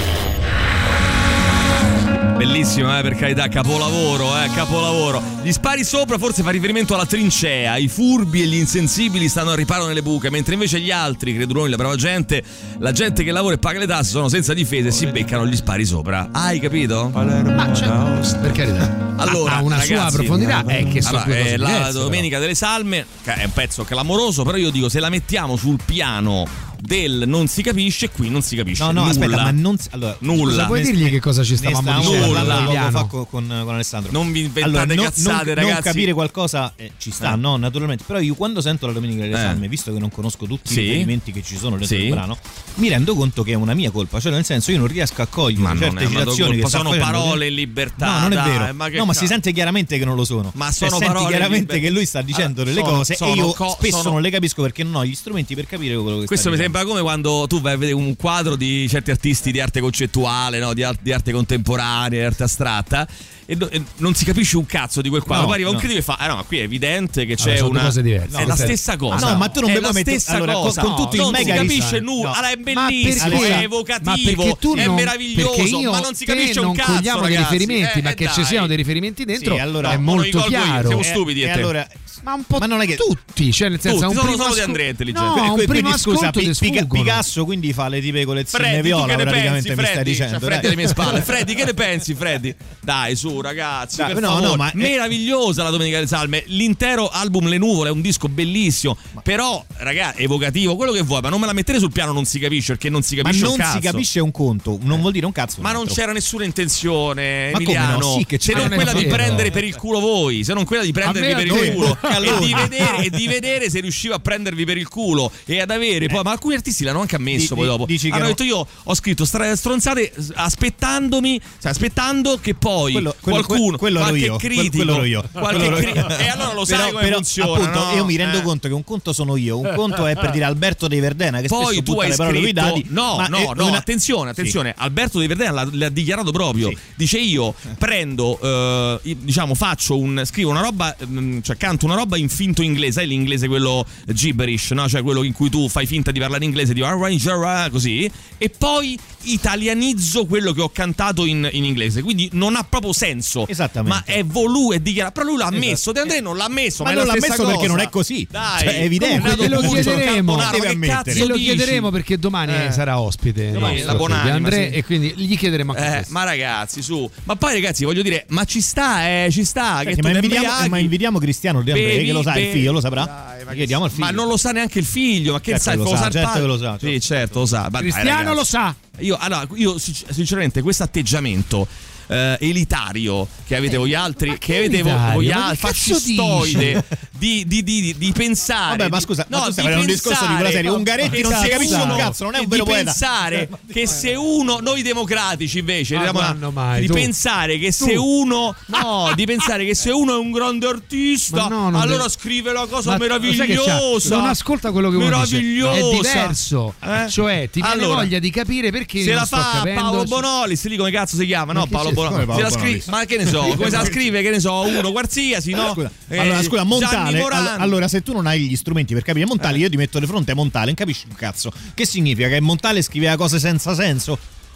Bellissimo, eh, per carità, capolavoro, eh, capolavoro. Gli spari sopra forse fa riferimento alla trincea. I furbi e gli insensibili stanno al riparo nelle buche, mentre invece gli altri, creduroni, la brava gente, la gente che lavora e paga le tasse, sono senza difesa e si beccano gli spari sopra. Hai capito? Ma c'è, per carità. Allora, ha una ragazzi, sua profondità, è che sono allora, due cose eh, la diverse, Domenica delle Salme che è un pezzo clamoroso, però io dico se la mettiamo sul piano del non si capisce, qui non si capisce No, no, nulla. aspetta, ma non si- allora, nulla. Cosa puoi dirgli che cosa ci ne stavamo stavamo dicendo? parlando Piano. poco fa con, con, con Alessandro. Non vi inventate allora, no- cazzate, non, ragazzi. Non capire qualcosa eh, ci sta, Eh. no, naturalmente. Però io quando sento la Domenica delle Eh. Salme, visto che non conosco tutti Sì. i riferimenti che ci sono dentro Sì. il brano, mi rendo conto che è una mia colpa. Cioè, nel senso, io non riesco a cogliere Ma non certe è una tua citazioni colpa, che sta sono facendo. parole in libertà. No, non è dai, vero. ma che no, ma ca- si sente chiaramente che non lo sono. Ma Cioè, sono senti parole in chiaramente liber- che lui sta dicendo Allora, delle sono- cose sono e io co- spesso sono- non le capisco perché non ho gli strumenti per capire quello che Questo sta mi dicendo. sembra come quando tu vai a vedere un quadro di certi artisti di arte concettuale, no? di, ar- di arte contemporanea, di arte astratta, e, no- e non si capisce un cazzo di quel quadro. No, Poi arriva un no. critico e fa: eh no, ma qui è evidente che c'è Allora, sono due una. cose diverse. È No, la aspetta. stessa cosa. Ah, no, ma tu non è mi la puoi mettere- stessa allora, con- cosa. con tutto il non mega si capisce ris- nulla. no. Allora, è Ma bellissimo, perché- è ma evocativo, perché tu è non- meraviglioso, perché io ma non si te capisce un non cazzo. cogliamo dei ragazzi. riferimenti, Eh, ma eh, che ci dai. siano dei riferimenti dentro Sì, allora- è No, noi molto colgo io, chiaro. siamo stupidi e E te. allora Ma un po' Ma non è che- tutti, cioè nel senso Tutti, a un sono primo solo di ascol- Andrea intelligente. No, Que- un que- primo quindi scusa, ascolto Pi- ti Pica- sfuggono. Picasso quindi fa le tipe collezioni Freddy, tu viola che ne praticamente pensi, mi stai Freddy? dicendo. Cioè, Freddy dai. alle mie spalle. Freddy, che ne pensi, Freddy? Dai, su, ragazzi, Dai, per no, favore. no, ma è- meravigliosa la Domenica delle Salme. L'intero album Le Nuvole è un disco bellissimo, però, ragazzi, evocativo, quello che vuoi, ma non me la mettere sul piano, non si capisce, perché non si Ma capisce un non cazzo. si capisce un conto, non vuol dire un cazzo. Ma un non altro. c'era nessuna intenzione, Ma come Emiliano. no? Sì che se c'era. non Non è quella di vero. prendere per il culo voi, se non quella di prendervi me per a il noi, culo bocca e loro. di, vedere, e di vedere se riusciva a prendervi per il culo e ad avere poi, ma alcuni artisti l'hanno anche ammesso Di- poi di- dopo. dici che Hanno no- detto io ho scritto stra- stronzate aspettandomi, cioè, aspettando che poi Quello- quello- qualcuno, quello ero qualche io, quel- critico, quello ero io. qualche Quello ero cri- io. e allora lo sai Però- come però, funziona, appunto, no? io mi rendo Eh. conto che un conto sono io, un conto è per dire Alberto Dei Verdena che Poi spesso tu butta hai le parole scritto coi dadi. no ma no è no una- attenzione attenzione Alberto Di Verdena l'ha, l'ha dichiarato proprio. Sì. Dice io prendo eh, i- diciamo faccio un scrivo una roba mm, cioè canto una roba in finto inglese, sai l'inglese quello gibberish, no? Cioè quello in cui tu fai finta di parlare inglese, di così, e poi italianizzo quello che ho cantato in, in inglese, quindi non ha proprio senso. Esattamente. Ma è voluto e dichiarato, però lui l'ha ammesso. Esatto. De André non l'ha ammesso, Ma ma, è non la l'ha stessa ammesso perché cosa. non è così. Dai, Cioè, è evidente. comunque, Glielo Curcio, chiederemo, Camponaro, deve che ammettere. cazzo Glielo dici? chiederemo perché domani Eh. sarà ospite il Sì, nostro la buonanima, Di André sì. e quindi gli chiederemo anche Eh, questo. ma ragazzi, su. Ma poi ragazzi, voglio dire, ma ci sta, eh, ci sta. Senti, che tu ma, ti invidiamo, embriaghi. ma invidiamo Cristiano Di André, Bevi, che lo sa, il bevi. figlio lo saprà. Dai, ma, Chiediamo al figlio. ma non lo sa neanche il figlio, ma che Certo sai, che lo può sa, usare certo padre? che lo sa, certo. Sì, certo, lo sa. Ma dai, Cristiano ragazzi. lo sa. Io, allora, io sinc- sinceramente questo atteggiamento eh, elitario che avete voi altri, Ma che che avete vo- elitario? voi Ma che altri, cazzo fascistoide di, di, di, di, di pensare. Vabbè, ma di- scusa, ma no, tu stai di facendo un discorso di quella serie. pensare Ungaretti che non si se capisce un uno- cazzo, non è un di vero poeta. pensare che se uno, noi democratici invece, Ma vediamo una- quando mai, di tu? pensare che se Tu? uno, no, di pensare che se uno è un grande artista, Ma no, non allora deve- scrive la cosa Ma sai che c'ha? meravigliosa. Non ascolta quello che uno dice. meravigliosa. È diverso. Eh? Cioè, ti viene Allora, voglia di capire perché se non la sto fa capendo. Paolo Bonolis, lì come cazzo si chiama? Ma No, che Paolo c'è? Bonolis. Come Paolo Se la scri- Bonolis? ma che ne so, come se la scrive, che ne so, uno qualsiasi, no? Scusa, Eh, allora, scusa, Gianni Montale. Morandi. all- Allora, se tu non hai gli strumenti per capire Montale, io ti metto di fronte a Montale, non capisci un cazzo. Che significa? Che Montale scriveva cose senza senso?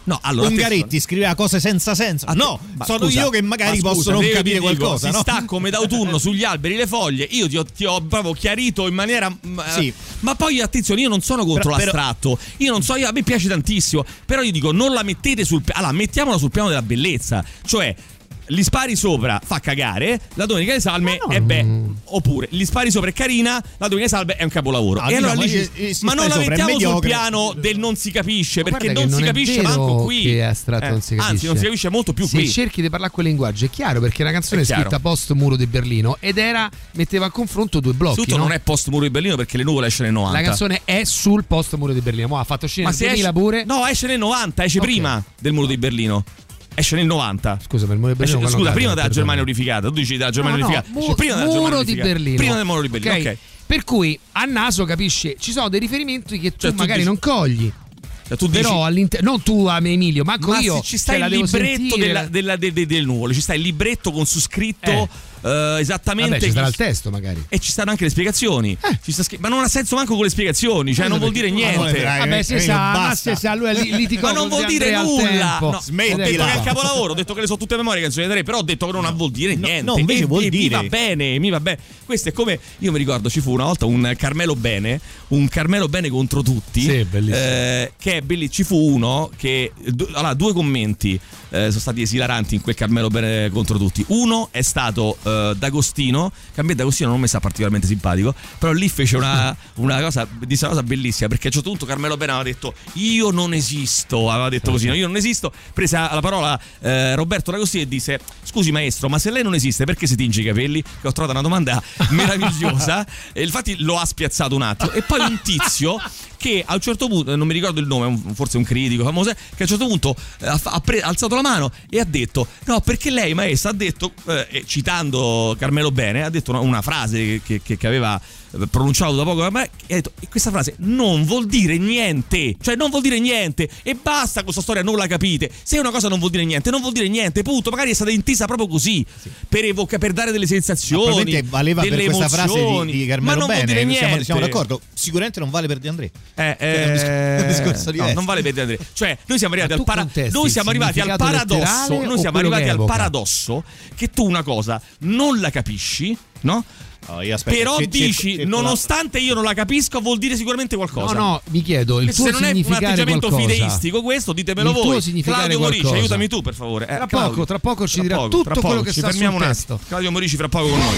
No, allora, Ungaretti attenzione. scriveva cose senza senso. Ah, no, ma sono scusa, io che magari ma posso scusa, non io capire ti dico, qualcosa. Si no? sta come d'autunno sugli alberi le foglie. Io ti ho, ti ho proprio chiarito in maniera. Sì. Eh, ma poi attenzione, io non sono contro Però- l'astratto. Io non so, io, a me piace tantissimo. Però io dico, non la mettete sul. Allora, mettiamola sul piano della bellezza. Cioè. Gli spari sopra fa cagare, la Domenica di Salme no, è beh, oppure gli spari sopra è carina, la Domenica di Salme è un capolavoro. Ah, e allora no, lì ma ci- gli- gli ma non spari la sopra è mettiamo sul mediocre. piano del non si capisce, Ma perché guarda non che si non è capisce vero manco qui. che è astratto, Eh, non si capisce. Anzi, non si capisce molto più Se qui. cerchi di parlare quel linguaggio è chiaro, perché è una canzone È chiaro. scritta post muro di Berlino ed era metteva a confronto due blocchi. Tutto no? non è post muro di Berlino perché le nuvole esce nel novanta. La canzone è sul post muro di Berlino. Mo ha fatto scena Ma nel se duemila esce, pure. no, esce nel novanta, esce Ok. prima del muro di Berlino. Esce nel novanta. Scusa, per il muro di Esce- Berlino. scusa, quando prima cade, della perdona. Germania unificata. Tu dici della Germania No, no, unificata. mu- Cioè, prima della muro Germania di unificata. Berlino. Prima del muro di Berlino, Ok. ok. Per cui a naso capisci, ci sono dei riferimenti che tu Cioè, tu magari dici- non cogli. Cioè, tu dici- Però all'interno, non tu a me Emilio, manco Ma io. se ci sta cioè, la il devo libretto sentire. della, della, de- de- del nuvolo, ci sta il libretto con su scritto Eh. eh, esattamente. Vabbè, ci sarà chi- il testo magari. E ci stanno anche le spiegazioni. Ci sta scri- ma non ha senso manco con le spiegazioni, cioè Eh, non vuol perché dire tu- niente. Vabbè, Vabbè, eh, si eh, sa, ma basta. si sa, lui li- litigò Ma non con vuol De dire Andrea al nulla. tempo. No, ho smettila. detto che è il capolavoro, ho detto che le so tutte a memoria canzoni di Andrea, però ho detto che non vuol dire niente. no, invece e, vuol e dire. mi va bene, mi va bene. Questo è come io mi ricordo ci fu una volta un Carmelo Bene, un Carmelo Bene contro tutti. Sì, bellissimo. eh, che è bellissimo. Ci fu uno che du- allora due commenti eh, sono stati esilaranti in quel Carmelo Bene contro tutti. Uno è stato eh, D'Agostino, che a me D'Agostino non mi sta particolarmente simpatico, però lì fece una, una cosa, disse una cosa bellissima, perché a un certo punto Carmelo Bene aveva detto io non esisto, aveva detto così, no? Io non esisto, prese la parola eh, Roberto D'Agostino e disse scusi maestro, ma se lei non esiste perché si tinge i capelli? Che ho trovato una domanda meravigliosa e infatti lo ha spiazzato un attimo. E poi un tizio che a un certo punto, non mi ricordo il nome, un- forse un critico famoso, che a un certo punto eh, ha, fa- ha pre- ha alzato la mano e ha detto no, perché lei maestra ha detto, eh, citando Carmelo Bene, ha detto una, una frase che, che, che aveva pronunciato da poco, ma e ha detto, e questa frase non vuol dire niente, cioè non vuol dire niente e basta con questa storia, non la capite. Se una cosa non vuol dire niente, non vuol dire niente, punto. Magari è stata intesa proprio così, per evoca, per dare delle sensazioni, Probabilmente valeva delle per questa emozioni, frase di, di ma Carmelo non vuol Bene, dire niente. siamo, siamo d'accordo. Sicuramente non vale per De André. Eh, È un discor- eh, un discorso no, diverso. non vale per De André. Cioè, noi siamo arrivati Ma al tu para- contesti noi siamo il arrivati al significato paradosso, letterale noi o siamo quello arrivati che al evoca? paradosso che tu una cosa non la capisci, no? Oh, io aspetta, Però cer- dici, cerco- cerco nonostante io non la capisca, vuol dire sicuramente qualcosa. No, no, mi chiedo, il E tuo se non è un significare atteggiamento qualcosa. fideistico questo, ditemelo Il tuo voi. significare Claudio Morici, qualcosa. aiutami tu per favore. Eh, Tra Claudio. poco, tra poco ci Tra dirà poco, tutto tra poco, quello che ci sta fermiamo sul un testo. attimo. Claudio Morici fra poco con noi.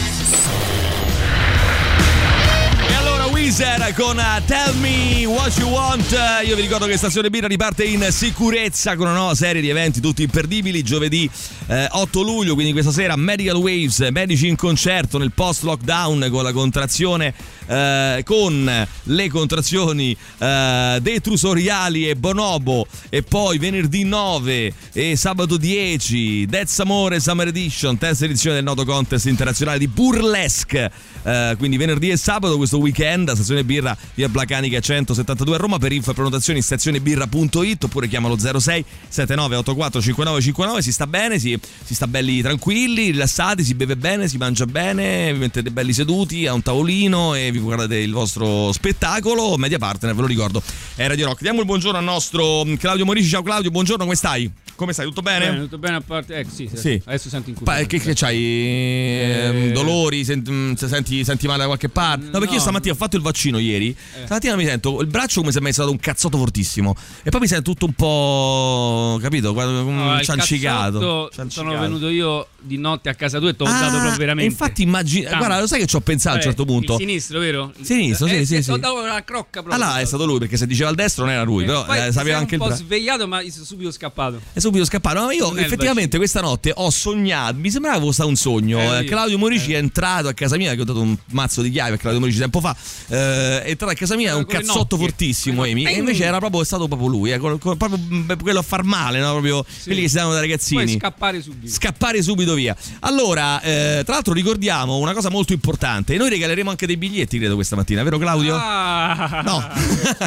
E allora Weezer con uh, Tell Me What You Want. Uh, io vi ricordo che Stazione Birra riparte in sicurezza con una nuova serie di eventi tutti imperdibili. Giovedì eh, otto luglio, quindi questa sera Medical Waves, medici in concerto nel post lockdown con la contrazione eh, con le contrazioni eh, detrusoriali e Bonobo. E poi venerdì nove e sabato dieci That's Amore Summer Edition, terza edizione del noto contest internazionale di Burlesque. Eh, quindi venerdì e sabato questo weekend a Stazione Birra via Blacanica centosettantadue a Roma. Per info e prenotazioni stazionebirra punto it oppure chiamalo zero sei sette nove otto quattro cinque nove cinque nove. Si sta bene, si, si sta belli tranquilli, rilassati, si beve bene, si mangia bene, vi mettete belli seduti a un tavolino e vi guardate il vostro spettacolo. Media Partner, ve lo ricordo, è Radio Rock. Diamo il buongiorno al nostro Claudio Morici. Ciao Claudio, buongiorno, come stai? Come stai? Tutto bene? Bene, tutto bene a parte. Eh sì, Sì. adesso sento in cuffia. Pa- che, che c'hai? Ehm, Eh. dolori? Sent- senti, senti male da qualche parte? No, perché No. io stamattina ho fatto il vaccino ieri. Stamattina mi sento il braccio come se mi è stato un cazzotto fortissimo. E poi mi sento tutto un po'. Capito? Guarda, come No, un il ciancicato. cazzotto Ciancicato. sono venuto io di notte a casa tua e ti ho Ah, dato proprio veramente. infatti immagina. Tanto. Guarda, lo sai che ci ho pensato a un Vabbè, certo punto? Il sinistro, vero? Sinistro, sì, Eh, sì, eh, sì. Ti ho dato una crocca proprio. Ah, là, è stato lui, perché se diceva il destro non era lui, E però poi eh, ti sapeva sei anche il un po' braccio. svegliato, ma sono subito scappato. È subito scappato. No, io Non è il effettivamente questa notte ho sognato, mi sembrava che fosse stato un sogno. Eh, Eh, io. Claudio Morici è entrato a casa mia, che ho dato un mazzo di chiavi a Claudio Morici tempo fa. eh, è entrato a casa mia, Eh, un con le cazzotto nocche. fortissimo, Eh, Amy, ma- e invece era proprio è stato proprio lui, eh, col- col- proprio mm, quello a far male, no? Proprio quelli che si danno da ragazzini. Puoi scappare subito. Scappare subito via. Allora, eh, tra l'altro ricordiamo una cosa molto importante. Noi regaleremo anche dei biglietti, credo, questa mattina, vero Claudio? Ah. No.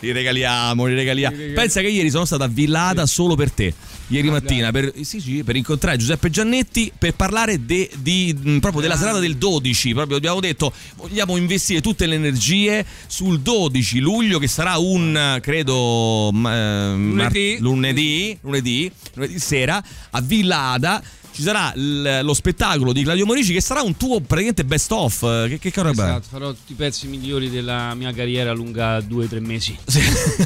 Li regaliamo, li regaliamo. Pensa che ieri sono stato a Villada solo per te. Ieri mattina per, sì, sì, per incontrare Giuseppe Giannetti per parlare de, di, proprio della serata del dodici. Proprio abbiamo detto vogliamo investire tutte le energie sul dodici luglio, che sarà un credo eh, lunedì. Mar- lunedì, lunedì, lunedì sera a Villada. Ci sarà l- lo spettacolo di Claudio Morici, che sarà un tuo praticamente best of. Che, che caro esatto, è? Farò tutti i pezzi migliori della mia carriera lunga due o tre mesi. Sì.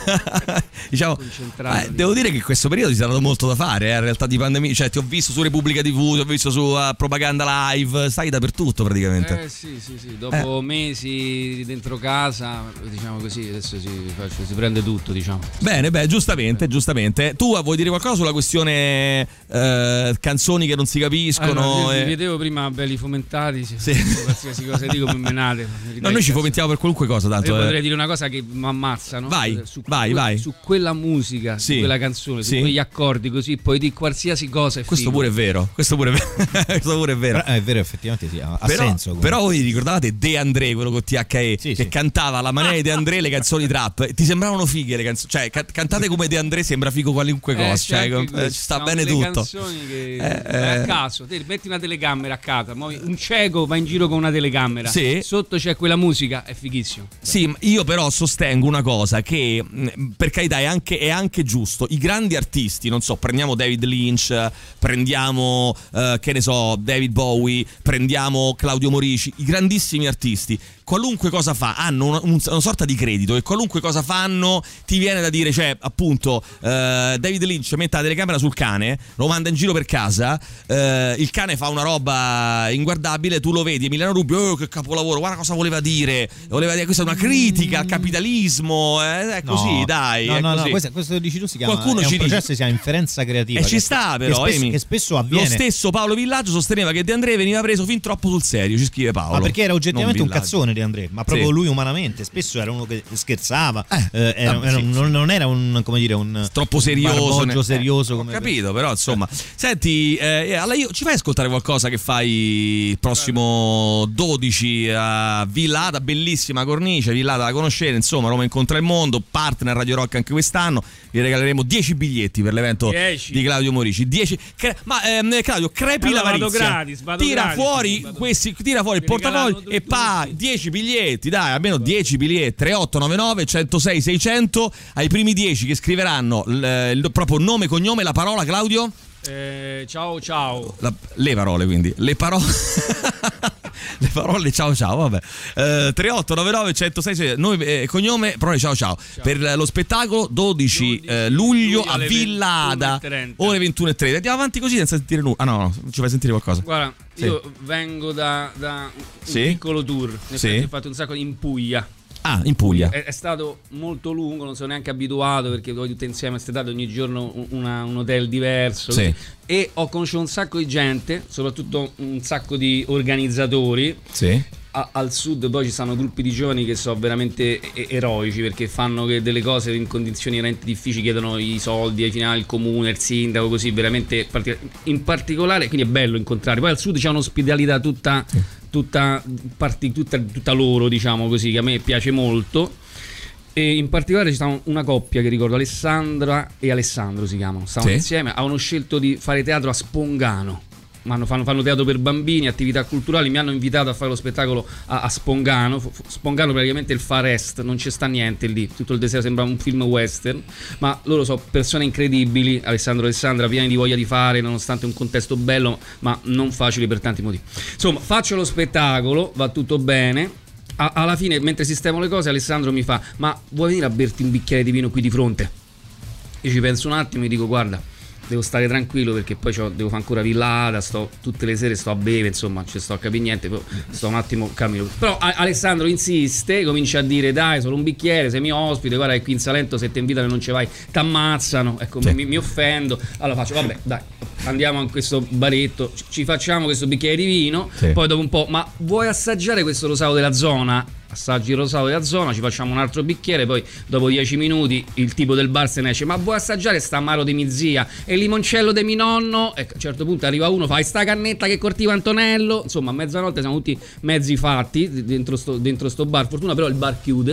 Diciamo, eh, devo dire che in questo periodo ci sarà dato molto da fare, eh, in realtà di pandemia. Cioè, ti ho visto su Repubblica tivù, ti ho visto su uh, Propaganda Live, stai dappertutto praticamente. Eh sì, sì, sì. Dopo eh. mesi dentro casa, diciamo così, adesso si, faccio, si prende tutto, diciamo. Bene, beh, giustamente, eh. giustamente. Tu vuoi dire qualcosa sulla questione eh, canzoni che non si capiscono? Allora, e... vi vedevo prima belli fomentati, sì. Qualsiasi cosa dico mi menate. No, noi ci fomentiamo per qualunque cosa, tanto. Io eh. potrei dire una cosa che mi ammazza, no? Vai, su vai, que- vai. Su quella musica, sì. su quella canzone, sì. su quegli accordi così, puoi dire qualsiasi cosa. È questo figo. Pure è vero, questo pure è vero. questo pure è vero. Però è vero, effettivamente sì, ha, ha però, senso. Comunque. Però voi ricordavate De André, quello con T H E, sì, che sì. cantava alla maniera di De André le canzoni trap. Ti sembravano fighe le canzoni? Cioè, ca- cantate come De André sembra figo qualunque cosa. Eh, cioè, com- ci sta bene tutto. Canzoni che eh, eh. a caso, te metti una telecamera a casa, un cieco va in giro con una telecamera, sì. sotto c'è quella musica, è fighissimo. Sì, io però sostengo una cosa che per carità è anche, è anche giusto. I grandi artisti, non so, prendiamo David Lynch, prendiamo uh, che ne so, David Bowie, prendiamo Claudio Morici, i grandissimi artisti, qualunque cosa fa hanno una, una sorta di credito, e qualunque cosa fanno ti viene da dire, cioè appunto uh, David Lynch mette la telecamera sul cane, lo manda in giro per casa, uh, il cane fa una roba inguardabile, tu lo vedi, Emiliano Rubio, oh, che capolavoro, guarda cosa voleva dire, voleva dire questa è una critica al capitalismo, eh, è così, no, dai, no, è no, così. no, questo, questo dici tu si chiama Qualcuno è un ci processo dice, si chiama inferenza creativa, e che, ci sta però che spesso, Amy, che spesso avviene. Lo stesso Paolo Villaggio sosteneva che De André veniva preso fin troppo sul serio, ci scrive Paolo, ma perché era oggettivamente un Villaggio. cazzone De André, ma proprio sì. lui umanamente spesso era uno che scherzava, eh, eh, era, vabbè, era, sì, non, sì. non era un, come dire, un troppo serioso, un serioso eh, come ho capito, però insomma senti, eh, allora io, ci fai ascoltare qualcosa che fai il prossimo dodici a Villada, bellissima cornice, Villada la conoscete, insomma, Roma incontra il mondo, partner Radio Rock anche quest'anno, vi regaleremo dieci biglietti per l'evento dieci di Claudio Morici, dieci cre- ma ehm, Claudio, crepi allora l'avarizia, vado gratis, vado tira gratis, fuori vado... questi, tira fuori il portafoglio e pa dieci biglietti, dai, almeno dieci biglietti, tre otto nove nove centosei seicento ai primi dieci che scriveranno l- il proprio nome, cognome, la parola, Claudio. Eh, ciao ciao la, le parole, quindi le parole le parole ciao ciao, vabbè, eh, tre otto nove nove centosei nome e cognome, parole ciao, ciao ciao per lo spettacolo dodici, dodici eh, luglio a Villada, ore ventuno e trenta. Andiamo avanti così senza sentire nulla. Ah no, no, ci fai sentire qualcosa? Guarda, sì. io vengo da, da un sì. piccolo tour, nel sì. ho fatto un sacco in Puglia. Ah, in Puglia. È, è stato molto lungo, non sono neanche abituato perché voi tutti insieme siete dati ogni giorno una, un hotel diverso. Sì. E ho conosciuto un sacco di gente, soprattutto un sacco di organizzatori. Sì. A, al sud poi ci sono gruppi di giovani che sono veramente e- eroici perché fanno che delle cose in condizioni veramente difficili, chiedono i soldi ai finali, il comune, il sindaco, così veramente partic- in particolare, quindi è bello incontrare. Poi al sud c'è un'ospitalità tutta, tutta, parti, tutta, tutta loro, diciamo così, che a me piace molto. E in particolare ci sta una coppia che ricordo, Alessandra e Alessandro si chiamano, stavano sì. insieme, avevano scelto di fare teatro a Spongano. Fanno, fanno teatro per bambini, attività culturali, mi hanno invitato a fare lo spettacolo a, a Spongano. Spongano praticamente il Far Est, non c'è sta niente lì, tutto il deserto, sembra un film western, ma loro sono persone incredibili, Alessandro e Alessandra, pieni di voglia di fare, nonostante un contesto bello, ma non facile per tanti motivi. Insomma, faccio lo spettacolo, va tutto bene. A, alla fine, mentre sistemo le cose, Alessandro mi fa: ma vuoi venire a berti un bicchiere di vino qui di fronte? Io ci penso un attimo e dico: guarda, devo stare tranquillo perché poi devo fare ancora Villada, sto tutte le sere sto a bere, insomma, ci sto a capire niente, poi sto un attimo calmo. Però a- Alessandro insiste, comincia a dire: dai, solo un bicchiere, sei mio ospite, guarda che qui in Salento se ti invitano e non ci vai t'ammazzano, ecco, sì. mi, mi offendo. Allora faccio: vabbè, dai, andiamo in questo baretto, ci facciamo questo bicchiere di vino, sì. Poi dopo un po', ma vuoi assaggiare questo rosato della zona? Assaggi il rosato della zona, ci facciamo un altro bicchiere, poi dopo dieci minuti il tipo del bar se ne esce: ma vuoi assaggiare sta amaro di mia zia e il limoncello di mio nonno? E a un certo punto arriva uno, fa: sta cannetta che cortiva Antonello. Insomma, a mezzanotte siamo tutti mezzi fatti dentro sto, dentro sto bar. Fortuna però il bar chiude,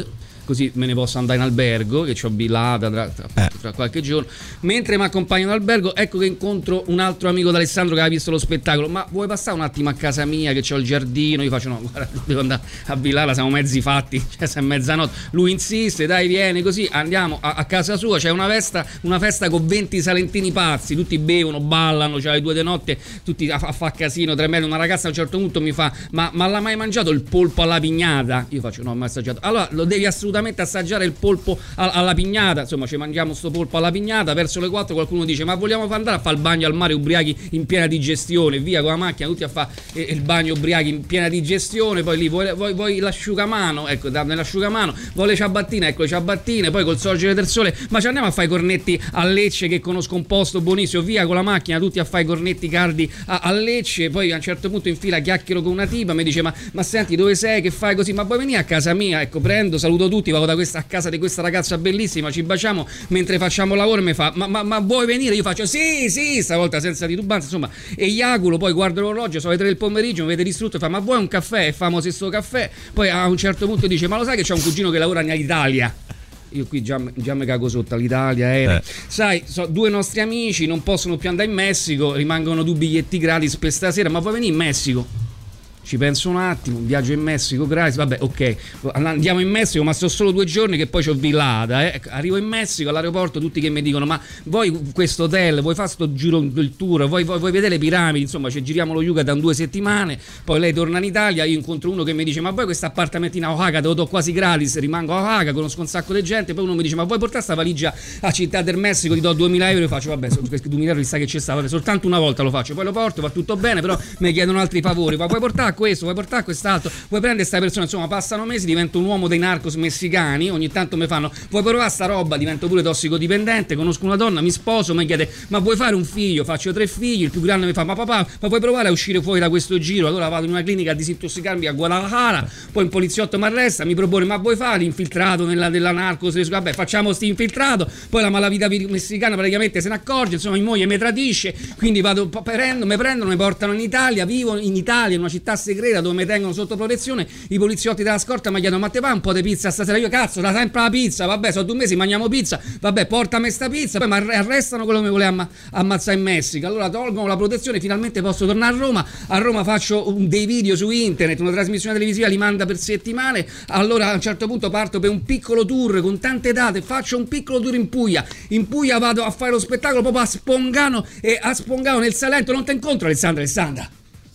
così me ne posso andare in albergo, che ci ho villata tra, tra, eh. tra qualche giorno. Mentre mi accompagno in albergo, ecco che incontro un altro amico d'Alessandro che aveva visto lo spettacolo. Ma vuoi passare un attimo a casa mia che c'ho il giardino? Io faccio no, guarda, devo andare a villare, siamo mezzi fatti, cioè se è mezzanotte. Lui insiste, dai vieni, così andiamo a, a casa sua, c'è una festa, una festa con venti salentini pazzi, tutti bevono, ballano, cioè alle due di notte tutti a, a fa casino tremendo. Una ragazza a un certo punto mi fa ma, ma l'ha mai mangiato il polpo alla pignata? Io faccio no, mai assaggiato. Allora lo devi assolutamente assaggiare il polpo a, alla pignata. Insomma ci mangiamo sto polpo alla pignata. Verso le quattro qualcuno dice ma vogliamo andare a fare il bagno al mare ubriachi in piena digestione, via con la macchina tutti a fare eh, il bagno ubriachi in piena digestione. Poi lì vuoi, vuoi, vuoi l'asciugamano, ecco, nell'asciugamano vuoi le ciabattine, ecco le ciabattine, poi col sorgere del sole. Ma ci andiamo a fare i cornetti a Lecce che conosco un posto buonissimo, via con la macchina tutti a fare i cornetti caldi a, a Lecce. Poi a un certo punto in fila chiacchiero con una tipa, mi dice ma, ma senti dove sei, che fai così, ma vuoi venire a casa mia? Ecco, prendo, saluto tutti, vado da questa, a casa di questa ragazza bellissima, ci baciamo mentre facciamo lavoro e mi fa ma, ma, ma vuoi venire? Io faccio sì sì, stavolta senza titubanza, insomma, eiaculo, poi guardo l'orologio, sono le tre del pomeriggio, mi vede distrutto e fa ma vuoi un caffè? E famo sto caffè. Poi a un certo punto dice ma lo sai che c'è un cugino che lavora nell'Italia? Io qui già, già mi cago sotto all'Italia, eh. Sai, so, due nostri amici non possono più andare in Messico, rimangono due biglietti gratis per stasera, ma vuoi venire in Messico? Ci penso un attimo, un viaggio in Messico gratis, vabbè, ok, andiamo in Messico, ma sono solo due giorni che poi c'ho villata, eh. Arrivo in Messico all'aeroporto, tutti che mi dicono ma vuoi questo hotel, vuoi fare sto giro del tour, vuoi, vuoi, vuoi vedere le piramidi, insomma ci giriamo lo Yucatan due settimane, poi lei torna in Italia, io incontro uno che mi dice ma vuoi questo appartamentino a Oaxaca, te lo do quasi gratis, rimango a Oaxaca, conosco un sacco di gente, poi uno mi dice ma vuoi portare sta valigia a Città del Messico, ti do duemila euro, io faccio vabbè, duemila euro sa che c'è sta, vabbè, soltanto una volta lo faccio, poi lo porto, va tutto bene, però mi chiedono altri favori, ma vuoi portare questo, vuoi portare quest'altro, vuoi prendere questa persona, insomma passano mesi, divento un uomo dei narcos messicani, ogni tanto mi fanno vuoi provare sta roba, divento pure tossicodipendente, conosco una donna, mi sposo, mi chiede ma vuoi fare un figlio, faccio tre figli, il più grande mi fa ma papà, ma vuoi provare a uscire fuori da questo giro? Allora vado in una clinica a disintossicarmi a Guadalajara, poi un poliziotto mi arresta, mi propone ma vuoi fare l'infiltrato nella, nella narcos, vabbè facciamo sti infiltrato, poi la malavita messicana praticamente se ne accorge, insomma mia moglie mi tradisce, quindi vado, prendo, mi prendono, mi portano in Italia, vivo in Italia in una città segreta dove mi tengono sotto protezione, i poliziotti della scorta mi chiedono ma te va un po' di pizza stasera? Io cazzo, da sempre la pizza, vabbè sono due mesi, mangiamo pizza, vabbè portami sta pizza, poi mi arrestano quello che mi voleva amma- ammazzare in Messico, allora tolgono la protezione, finalmente posso tornare a Roma, a Roma faccio un, dei video su internet, una trasmissione televisiva li manda per settimane, allora a un certo punto parto per un piccolo tour con tante date, faccio un piccolo tour in Puglia, in Puglia vado a fare lo spettacolo proprio a Spongano, e a Spongano nel Salento non ti incontro Alessandra Alessandra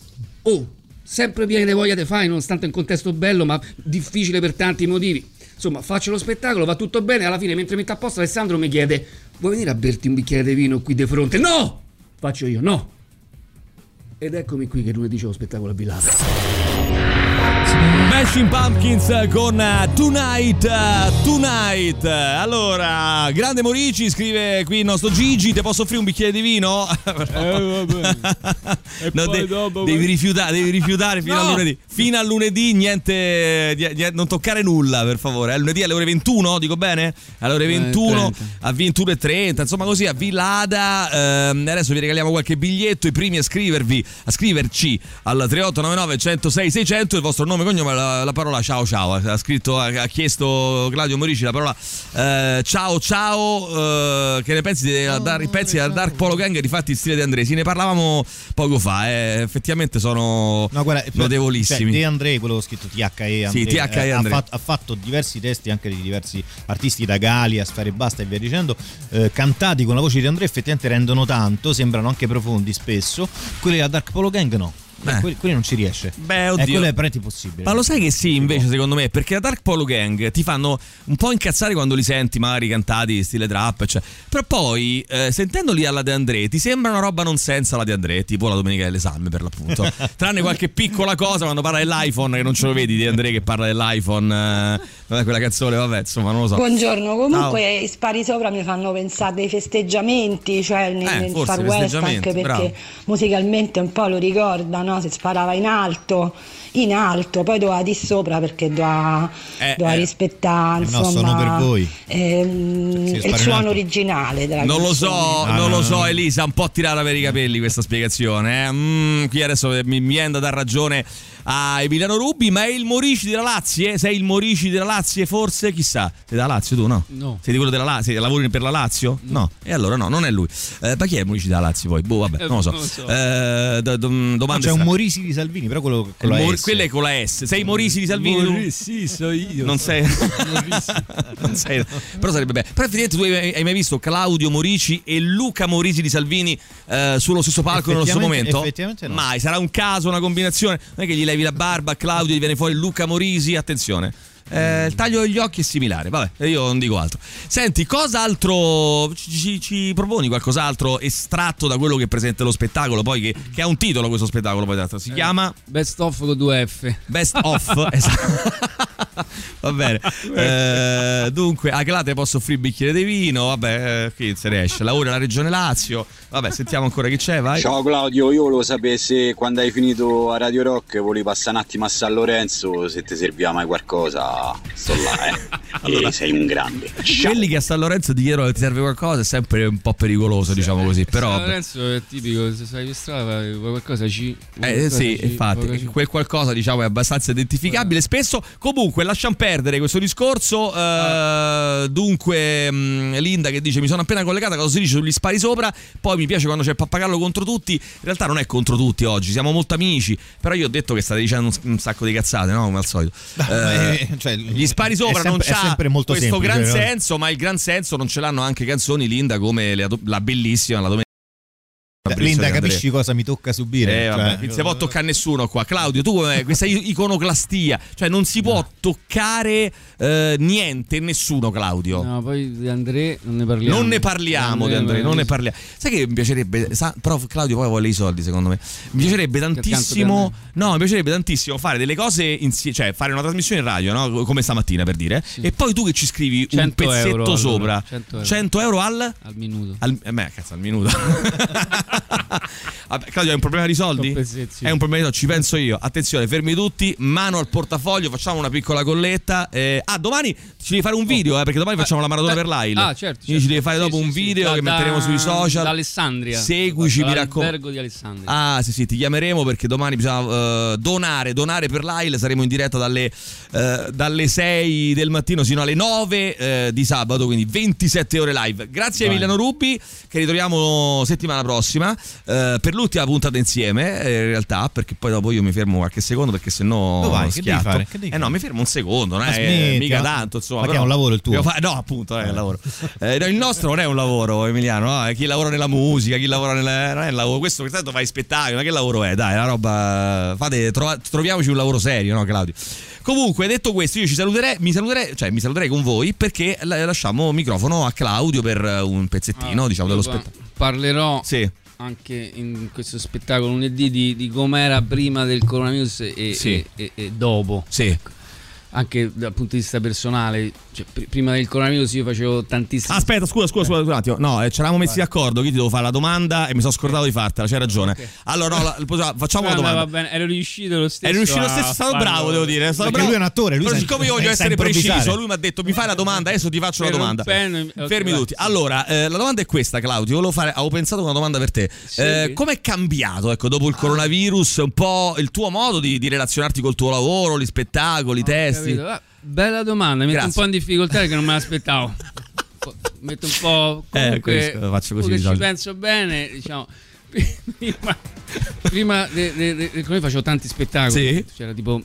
oh sempre pieni di voglia di fare, nonostante un contesto bello ma difficile per tanti motivi. Insomma, faccio lo spettacolo, va tutto bene, alla fine mentre metto a posto Alessandro mi chiede vuoi venire a berti un bicchiere di vino qui di fronte? No! Faccio io, no! Ed eccomi qui che lunedì c'è lo spettacolo a Villata. Smashing Pumpkins con uh, Tonight, uh, Tonight. Allora, grande Morici, scrive qui il nostro Gigi, te posso offrire un bicchiere di vino? Eh, vabbè. No, de- dopo, devi rifiutare, devi rifiutare fino no. a lunedì. Fino a lunedì niente, niente, non toccare nulla, per favore. È lunedì alle ore ventuno, dico bene? Alle ore ventuno, eh, a ventuno e trenta, insomma così a Villada. Ehm, adesso vi regaliamo qualche biglietto, i primi a scrivervi, a scriverci al tre otto nove nove uno zero sei sei zero zero il vostro nome, cognome, la, la parola ciao ciao. Ha scritto, ha, ha chiesto Claudio Morici la parola eh, ciao ciao. Eh, che ne pensi dei oh, dar- pezzi della Dark Polo Gang rifatti in stile De André? Sì, ne parlavamo poco fa, eh. Effettivamente sono no, guarda, notevolissimi. Cioè, De André, quello che ho scritto T H E André, sì, T H E eh, André. Ha, fatto, ha fatto diversi testi anche di diversi artisti, da Gali a Sfera Ebbasta e via dicendo, eh, cantati con la voce di André, effettivamente rendono tanto, sembrano anche profondi spesso. Quelli della Dark Polo Gang no. Eh. Quelli, quelli non ci riesce. Beh, oddio. Eh, quello è praticamente possibile. Ma lo sai che sì, invece, secondo me, perché la Dark Polo Gang ti fanno un po' incazzare quando li senti, magari cantati stile trap, cioè. Però poi, eh, sentendoli alla De André, ti sembra una roba non senza la De André, tipo la domenica delle salme, per l'appunto. Tranne qualche piccola cosa quando parla dell'iPhone, che non ce lo vedi De André che parla dell'iPhone, eh, quella canzone, vabbè, insomma, non lo so. Buongiorno, comunque i spari sopra mi fanno pensare dei festeggiamenti, cioè nel, eh, nel Far West, anche perché bravo. musicalmente un po' lo ricorda, no? Si sparava in alto, in alto, poi doveva di sopra perché doveva, eh, doveva eh. rispettare, insomma, no, sono per voi. Ehm, il suono originale della non canzone. lo so, ah, non no, lo so, no. Elisa, un po' tirata per i capelli questa spiegazione, eh? mm, qui adesso mi, mi viene da dar ragione a Emiliano Rubi. Ma è il Morici della Lazio? Sei il Morici della Lazio forse? Chissà. Sei della Lazio tu, no? No. Sei di quello della Lazio? Lavori per la Lazio? No. no. E allora no, non è lui. Eh, ma chi è il Morici della Lazio poi? Boh, vabbè, non lo so. Non lo so. Eh, do, do, domande no, c'è un Morisi di Salvini, però quello con la Mor- S. Quello è con la S. Sei Morisi di Salvini? Morisi, so io. Non sei. non sei. Però sarebbe bello. Però effettivamente tu hai, hai mai visto Claudio Morici e Luca Morisi di Salvini eh, sullo stesso palco nello stesso momento? Effettivamente no. Mai, sarà un caso, una combinazione. Non è che gli levi la barba a Claudio e gli viene fuori Luca Morisi, attenzione. Eh, il taglio degli occhi è similare, vabbè, io non dico altro. Senti, cos'altro ci, ci, ci proponi qualcos'altro estratto da quello che presenta lo spettacolo, poi che, che ha un titolo questo spettacolo, poi d'altro si eh, chiama Best of con due F. Best of, esatto. Va bene. Eh, dunque, a Clate posso offrire il bicchiere di vino, vabbè, eh, qui se riesce. Lavora alla Regione Lazio. Vabbè, sentiamo ancora chi c'è, vai. Ciao Claudio, io volevo sapere se quando hai finito a Radio Rock volevi passare un attimo a San Lorenzo, se ti serviva mai qualcosa. Sto là, eh. Allora, e sei un grande. Ciao. Quelli che a San Lorenzo ti chiedono che ti serve qualcosa è sempre un po' pericoloso, sì, diciamo così. Però San Lorenzo è tipico, se sai per strada qualcosa ci. Eh sì, ci, infatti, qualcosa quel qualcosa diciamo è abbastanza identificabile. Spesso, comunque, lasciamo perdere questo discorso. Uh, dunque, mh, Linda che dice: mi sono appena collegata, cosa si dice sugli spari sopra? Poi mi piace quando c'è Pappagallo contro tutti. In realtà non è contro tutti oggi, siamo molto amici. Però io ho detto che state dicendo un, un sacco di cazzate, no? Come al solito. Uh, cioè, gli spari sopra sempre, non c'ha questo semplice, gran no? senso, ma il gran senso non ce l'hanno anche canzoni, Linda, come le, la bellissima La Domenica. Linda, capisci cosa mi tocca subire? Eh, vabbè, cioè, non si può toccare nessuno qua. Claudio, tu eh, questa iconoclastia, cioè non si può no. toccare eh, niente, nessuno, Claudio. No, poi di André non ne parliamo. Non ne parliamo di André, non ne parliamo. Sai che mi piacerebbe, sa, però Claudio poi vuole i soldi, secondo me. Mi piacerebbe tantissimo, no, mi piacerebbe tantissimo fare delle cose insieme, cioè fare una trasmissione in radio, no? Come stamattina per dire, sì. E poi tu che ci scrivi un pezzetto euro, sopra. Allora, cento euro. cento euro al al minuto. Al, eh, beh, cazzo, al minuto. Vabbè, Claudio, hai un problema di soldi? È un problema di soldi, ci penso io. Attenzione, fermi tutti, mano al portafoglio, facciamo una piccola colletta. Eh, ah, domani ci devi fare un video, eh, perché domani facciamo la maratona per l'A I L. Ah, certo. Quindi certo. ci devi fare dopo sì, un video sì, sì. che da, metteremo sui social. Da Alessandria. Seguici, mi raccomando. Albergo di Alessandria. Ah, sì, sì, ti chiameremo perché domani bisogna uh, donare, donare per l'A I L. Saremo in diretta dalle, uh, dalle sei del mattino sino alle nove uh, di sabato, quindi ventisette ore live. Grazie a Emiliano Rubi, che ritroviamo settimana prossima. Uh, per l'ultima puntata insieme, eh, in realtà, perché poi dopo io mi fermo qualche secondo, perché sennò no, vai, schiatto. Che devi fare? Che devi eh no, mi fermo un secondo, non è smetti, mica tanto, insomma. Ma che è un lavoro il tuo? Fa- no, appunto, non è un lavoro. Eh, no, il nostro non è un lavoro, Emiliano, no? È chi lavora nella musica, chi lavora nella non è un lavoro. Questo per tanto fai spettacolo, ma che lavoro è? Dai, la roba fate trova- troviamoci un lavoro serio, no, Claudio? Comunque, detto questo, io ci saluterei, mi saluterei, cioè mi saluterei con voi perché lasciamo microfono a Claudio per un pezzettino, ah, diciamo, dello spettacolo. Parlerò sì. anche in questo spettacolo lunedì di, di com'era prima del coronavirus e, sì. e, e, e dopo. Sì. Anche dal punto di vista personale, cioè, pr- prima del coronavirus io facevo tantissimo. Aspetta, scusa, scusa, scusa un attimo. No, eh, ci eravamo messi d'accordo. Io ti devo fare la domanda e mi sono scordato di fartela. C'hai ragione. Okay. Allora, no, la, facciamo no, la domanda. Va bene, ero riuscito lo stesso. Ero riuscito lo stesso, è stato bravo, devo dire. È stato bravo. Lui è un attore. Lui però, siccome io voglio essere preciso, lui mi ha detto: mi fai la domanda, adesso ti faccio la domanda. Pen, okay, fermi tutti. Allora, eh, la domanda è questa, Claudio. Volevo fare, avevo pensato una domanda per te. Sì. Eh, com'è cambiato, ecco, dopo il coronavirus, un po' il tuo modo di, di relazionarti col tuo lavoro, gli spettacoli, i testi? Capito. Bella domanda, mi metto un po' in difficoltà perché non me l'aspettavo. Metto un po'. Comunque, eh, faccio così. Ci penso bene, diciamo. Prima, prima de, de, de, de, come facevo tanti spettacoli. Sì. C'era tipo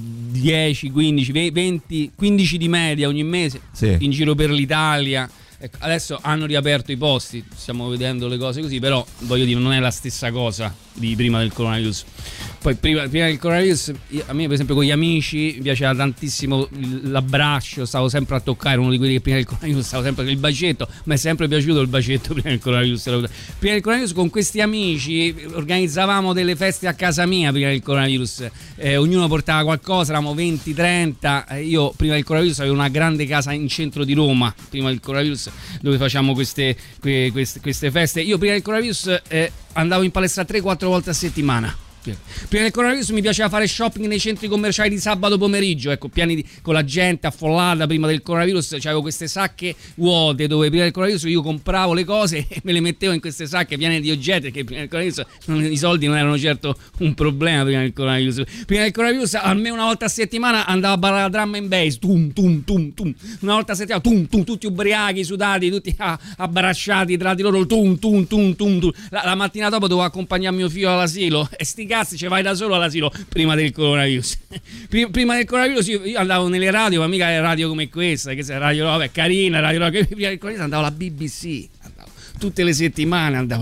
dieci, quindici, venti, quindici di media ogni mese, sì. in giro per l'Italia. Ecco, adesso hanno riaperto i posti, stiamo vedendo le cose così, però voglio dire, non è la stessa cosa di prima del coronavirus. Poi prima, prima del coronavirus, io, a me per esempio con gli amici mi piaceva tantissimo l'abbraccio, stavo sempre a toccare, uno di quelli che prima del coronavirus stavo sempre con il bacetto, mi è sempre piaciuto il bacetto prima del coronavirus. Prima del coronavirus con questi amici organizzavamo delle feste a casa mia prima del coronavirus, eh, ognuno portava qualcosa, eravamo venti trenta, eh, io prima del coronavirus avevo una grande casa in centro di Roma, prima del coronavirus, dove facciamo queste, que, queste, queste feste. Io prima del coronavirus eh, andavo in palestra tre quattro volte a settimana. Prima del coronavirus mi piaceva fare shopping nei centri commerciali di sabato pomeriggio, ecco, piani di, con la gente affollata. Prima del coronavirus avevo queste sacche vuote dove prima del coronavirus io compravo le cose e me le mettevo in queste sacche piene di oggetti, perché prima del coronavirus non, i soldi non erano certo un problema. Prima del coronavirus prima del coronavirus almeno una volta a settimana andavo a ballare la drum and bass, tum tum tum tum, una volta a settimana, tum tum, tutti ubriachi, sudati, tutti ah, abbracciati tra di loro, tum tum tum tum, tum. La, la mattina dopo dovevo accompagnare mio figlio all'asilo e sti cazzi, ci vai da solo all'asilo prima del coronavirus. Prima del coronavirus io, io andavo nelle radio, ma mica le radio come questa, che se radio vabbè, carina, radio prima del coronavirus andavo alla B B C, andavo tutte le settimane, andavo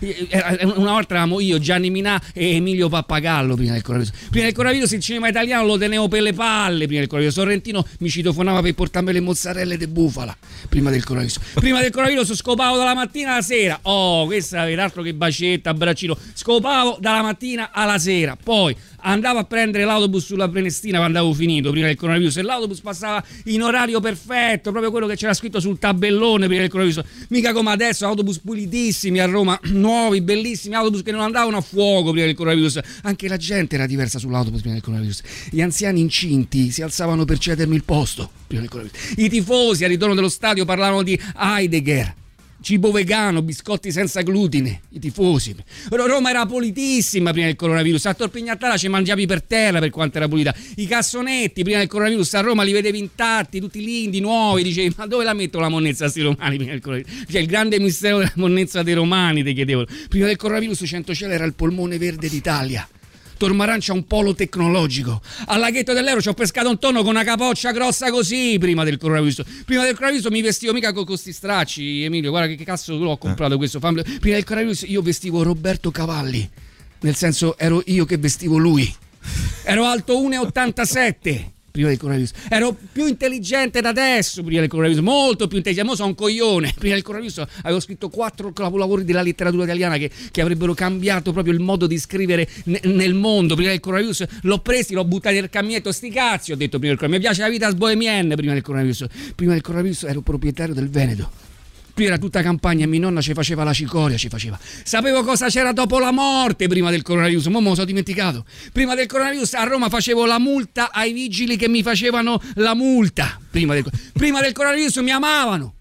una volta eravamo io, Gianni Minà e Emilio Pappagallo prima del coronavirus. Prima del coronavirus il cinema italiano lo tenevo per le palle. Prima del coronavirus Sorrentino mi citofonava per portarmi le mozzarelle de bufala. Prima del coronavirus prima del coronavirus scopavo dalla mattina alla sera. Oh, questa è altro che bacetta, braccino. Scopavo dalla mattina alla sera. Poi andavo a prendere l'autobus sulla Prenestina quando avevo finito prima del coronavirus e l'autobus passava in orario perfetto, proprio quello che c'era scritto sul tabellone prima del coronavirus. Mica come adesso, autobus pulitissimi a Roma, nuovi, bellissimi autobus che non andavano a fuoco prima del coronavirus. Anche la gente era diversa sull'autobus prima del coronavirus. Gli anziani incinti si alzavano per cedermi il posto prima del coronavirus. I tifosi al ritorno dello stadio parlavano di Heidegger, cibo vegano, biscotti senza glutine, i tifosi. Roma era pulitissima prima del coronavirus, a Tor Pignatara ci mangiavi per terra per quanto era pulita. I cassonetti prima del coronavirus a Roma li vedevi intatti, tutti lindi, nuovi, dicevi ma dove la metto la monnezza a sti romani prima del coronavirus? Cioè il grande mistero della monnezza dei romani, ti chiedevano. Prima del coronavirus Centocelle era il polmone verde d'Italia. Tormarancia un polo tecnologico. Al laghetto dell'Ero ci ho pescato un tonno con una capoccia grossa così prima del coronavirus. Prima del coronavirus mi vestivo mica con questi stracci, Emilio, guarda che cazzo l'ho comprato questo. Prima del coronavirus io vestivo Roberto Cavalli, nel senso ero io che vestivo lui. Ero alto uno virgola ottantasette prima del coronavirus. Ero più intelligente da adesso prima del coronavirus, molto più intelligente. Mo sono un coglione. Prima del coronavirus avevo scritto quattro capolavori della letteratura italiana che, che avrebbero cambiato proprio il modo di scrivere ne, nel mondo. Prima del coronavirus l'ho presi, l'ho buttati nel caminetto. Sti cazzi, ho detto prima del coronavirus. Mi piace la vita bohemienne prima del coronavirus. Prima del coronavirus ero proprietario del Veneto. Prima era tutta campagna e mia nonna ci faceva la cicoria, ci faceva. Sapevo cosa c'era dopo la morte prima del coronavirus, mo me lo sono dimenticato. Prima del coronavirus a Roma facevo la multa ai vigili che mi facevano la multa. Prima del, prima del coronavirus mi amavano.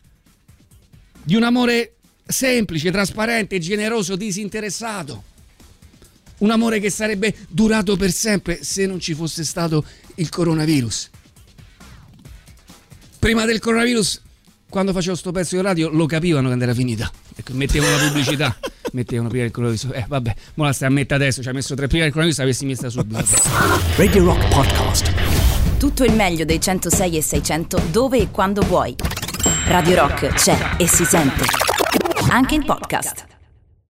Di un amore semplice, trasparente, generoso, disinteressato. Un amore che sarebbe durato per sempre se non ci fosse stato il coronavirus. Prima del coronavirus, quando facevo sto pezzo di radio lo capivano quando era finita. Ecco, mettevano la pubblicità, mettevano prima del coronavirus. Eh vabbè, mo la stai a mettere adesso, ci ha messo tre prima del coronavirus, avessi messa subito. Radio Rock Podcast. Tutto il meglio dei centosei e seicento dove e quando vuoi. Radio Rock c'è e si sente. Anche in podcast.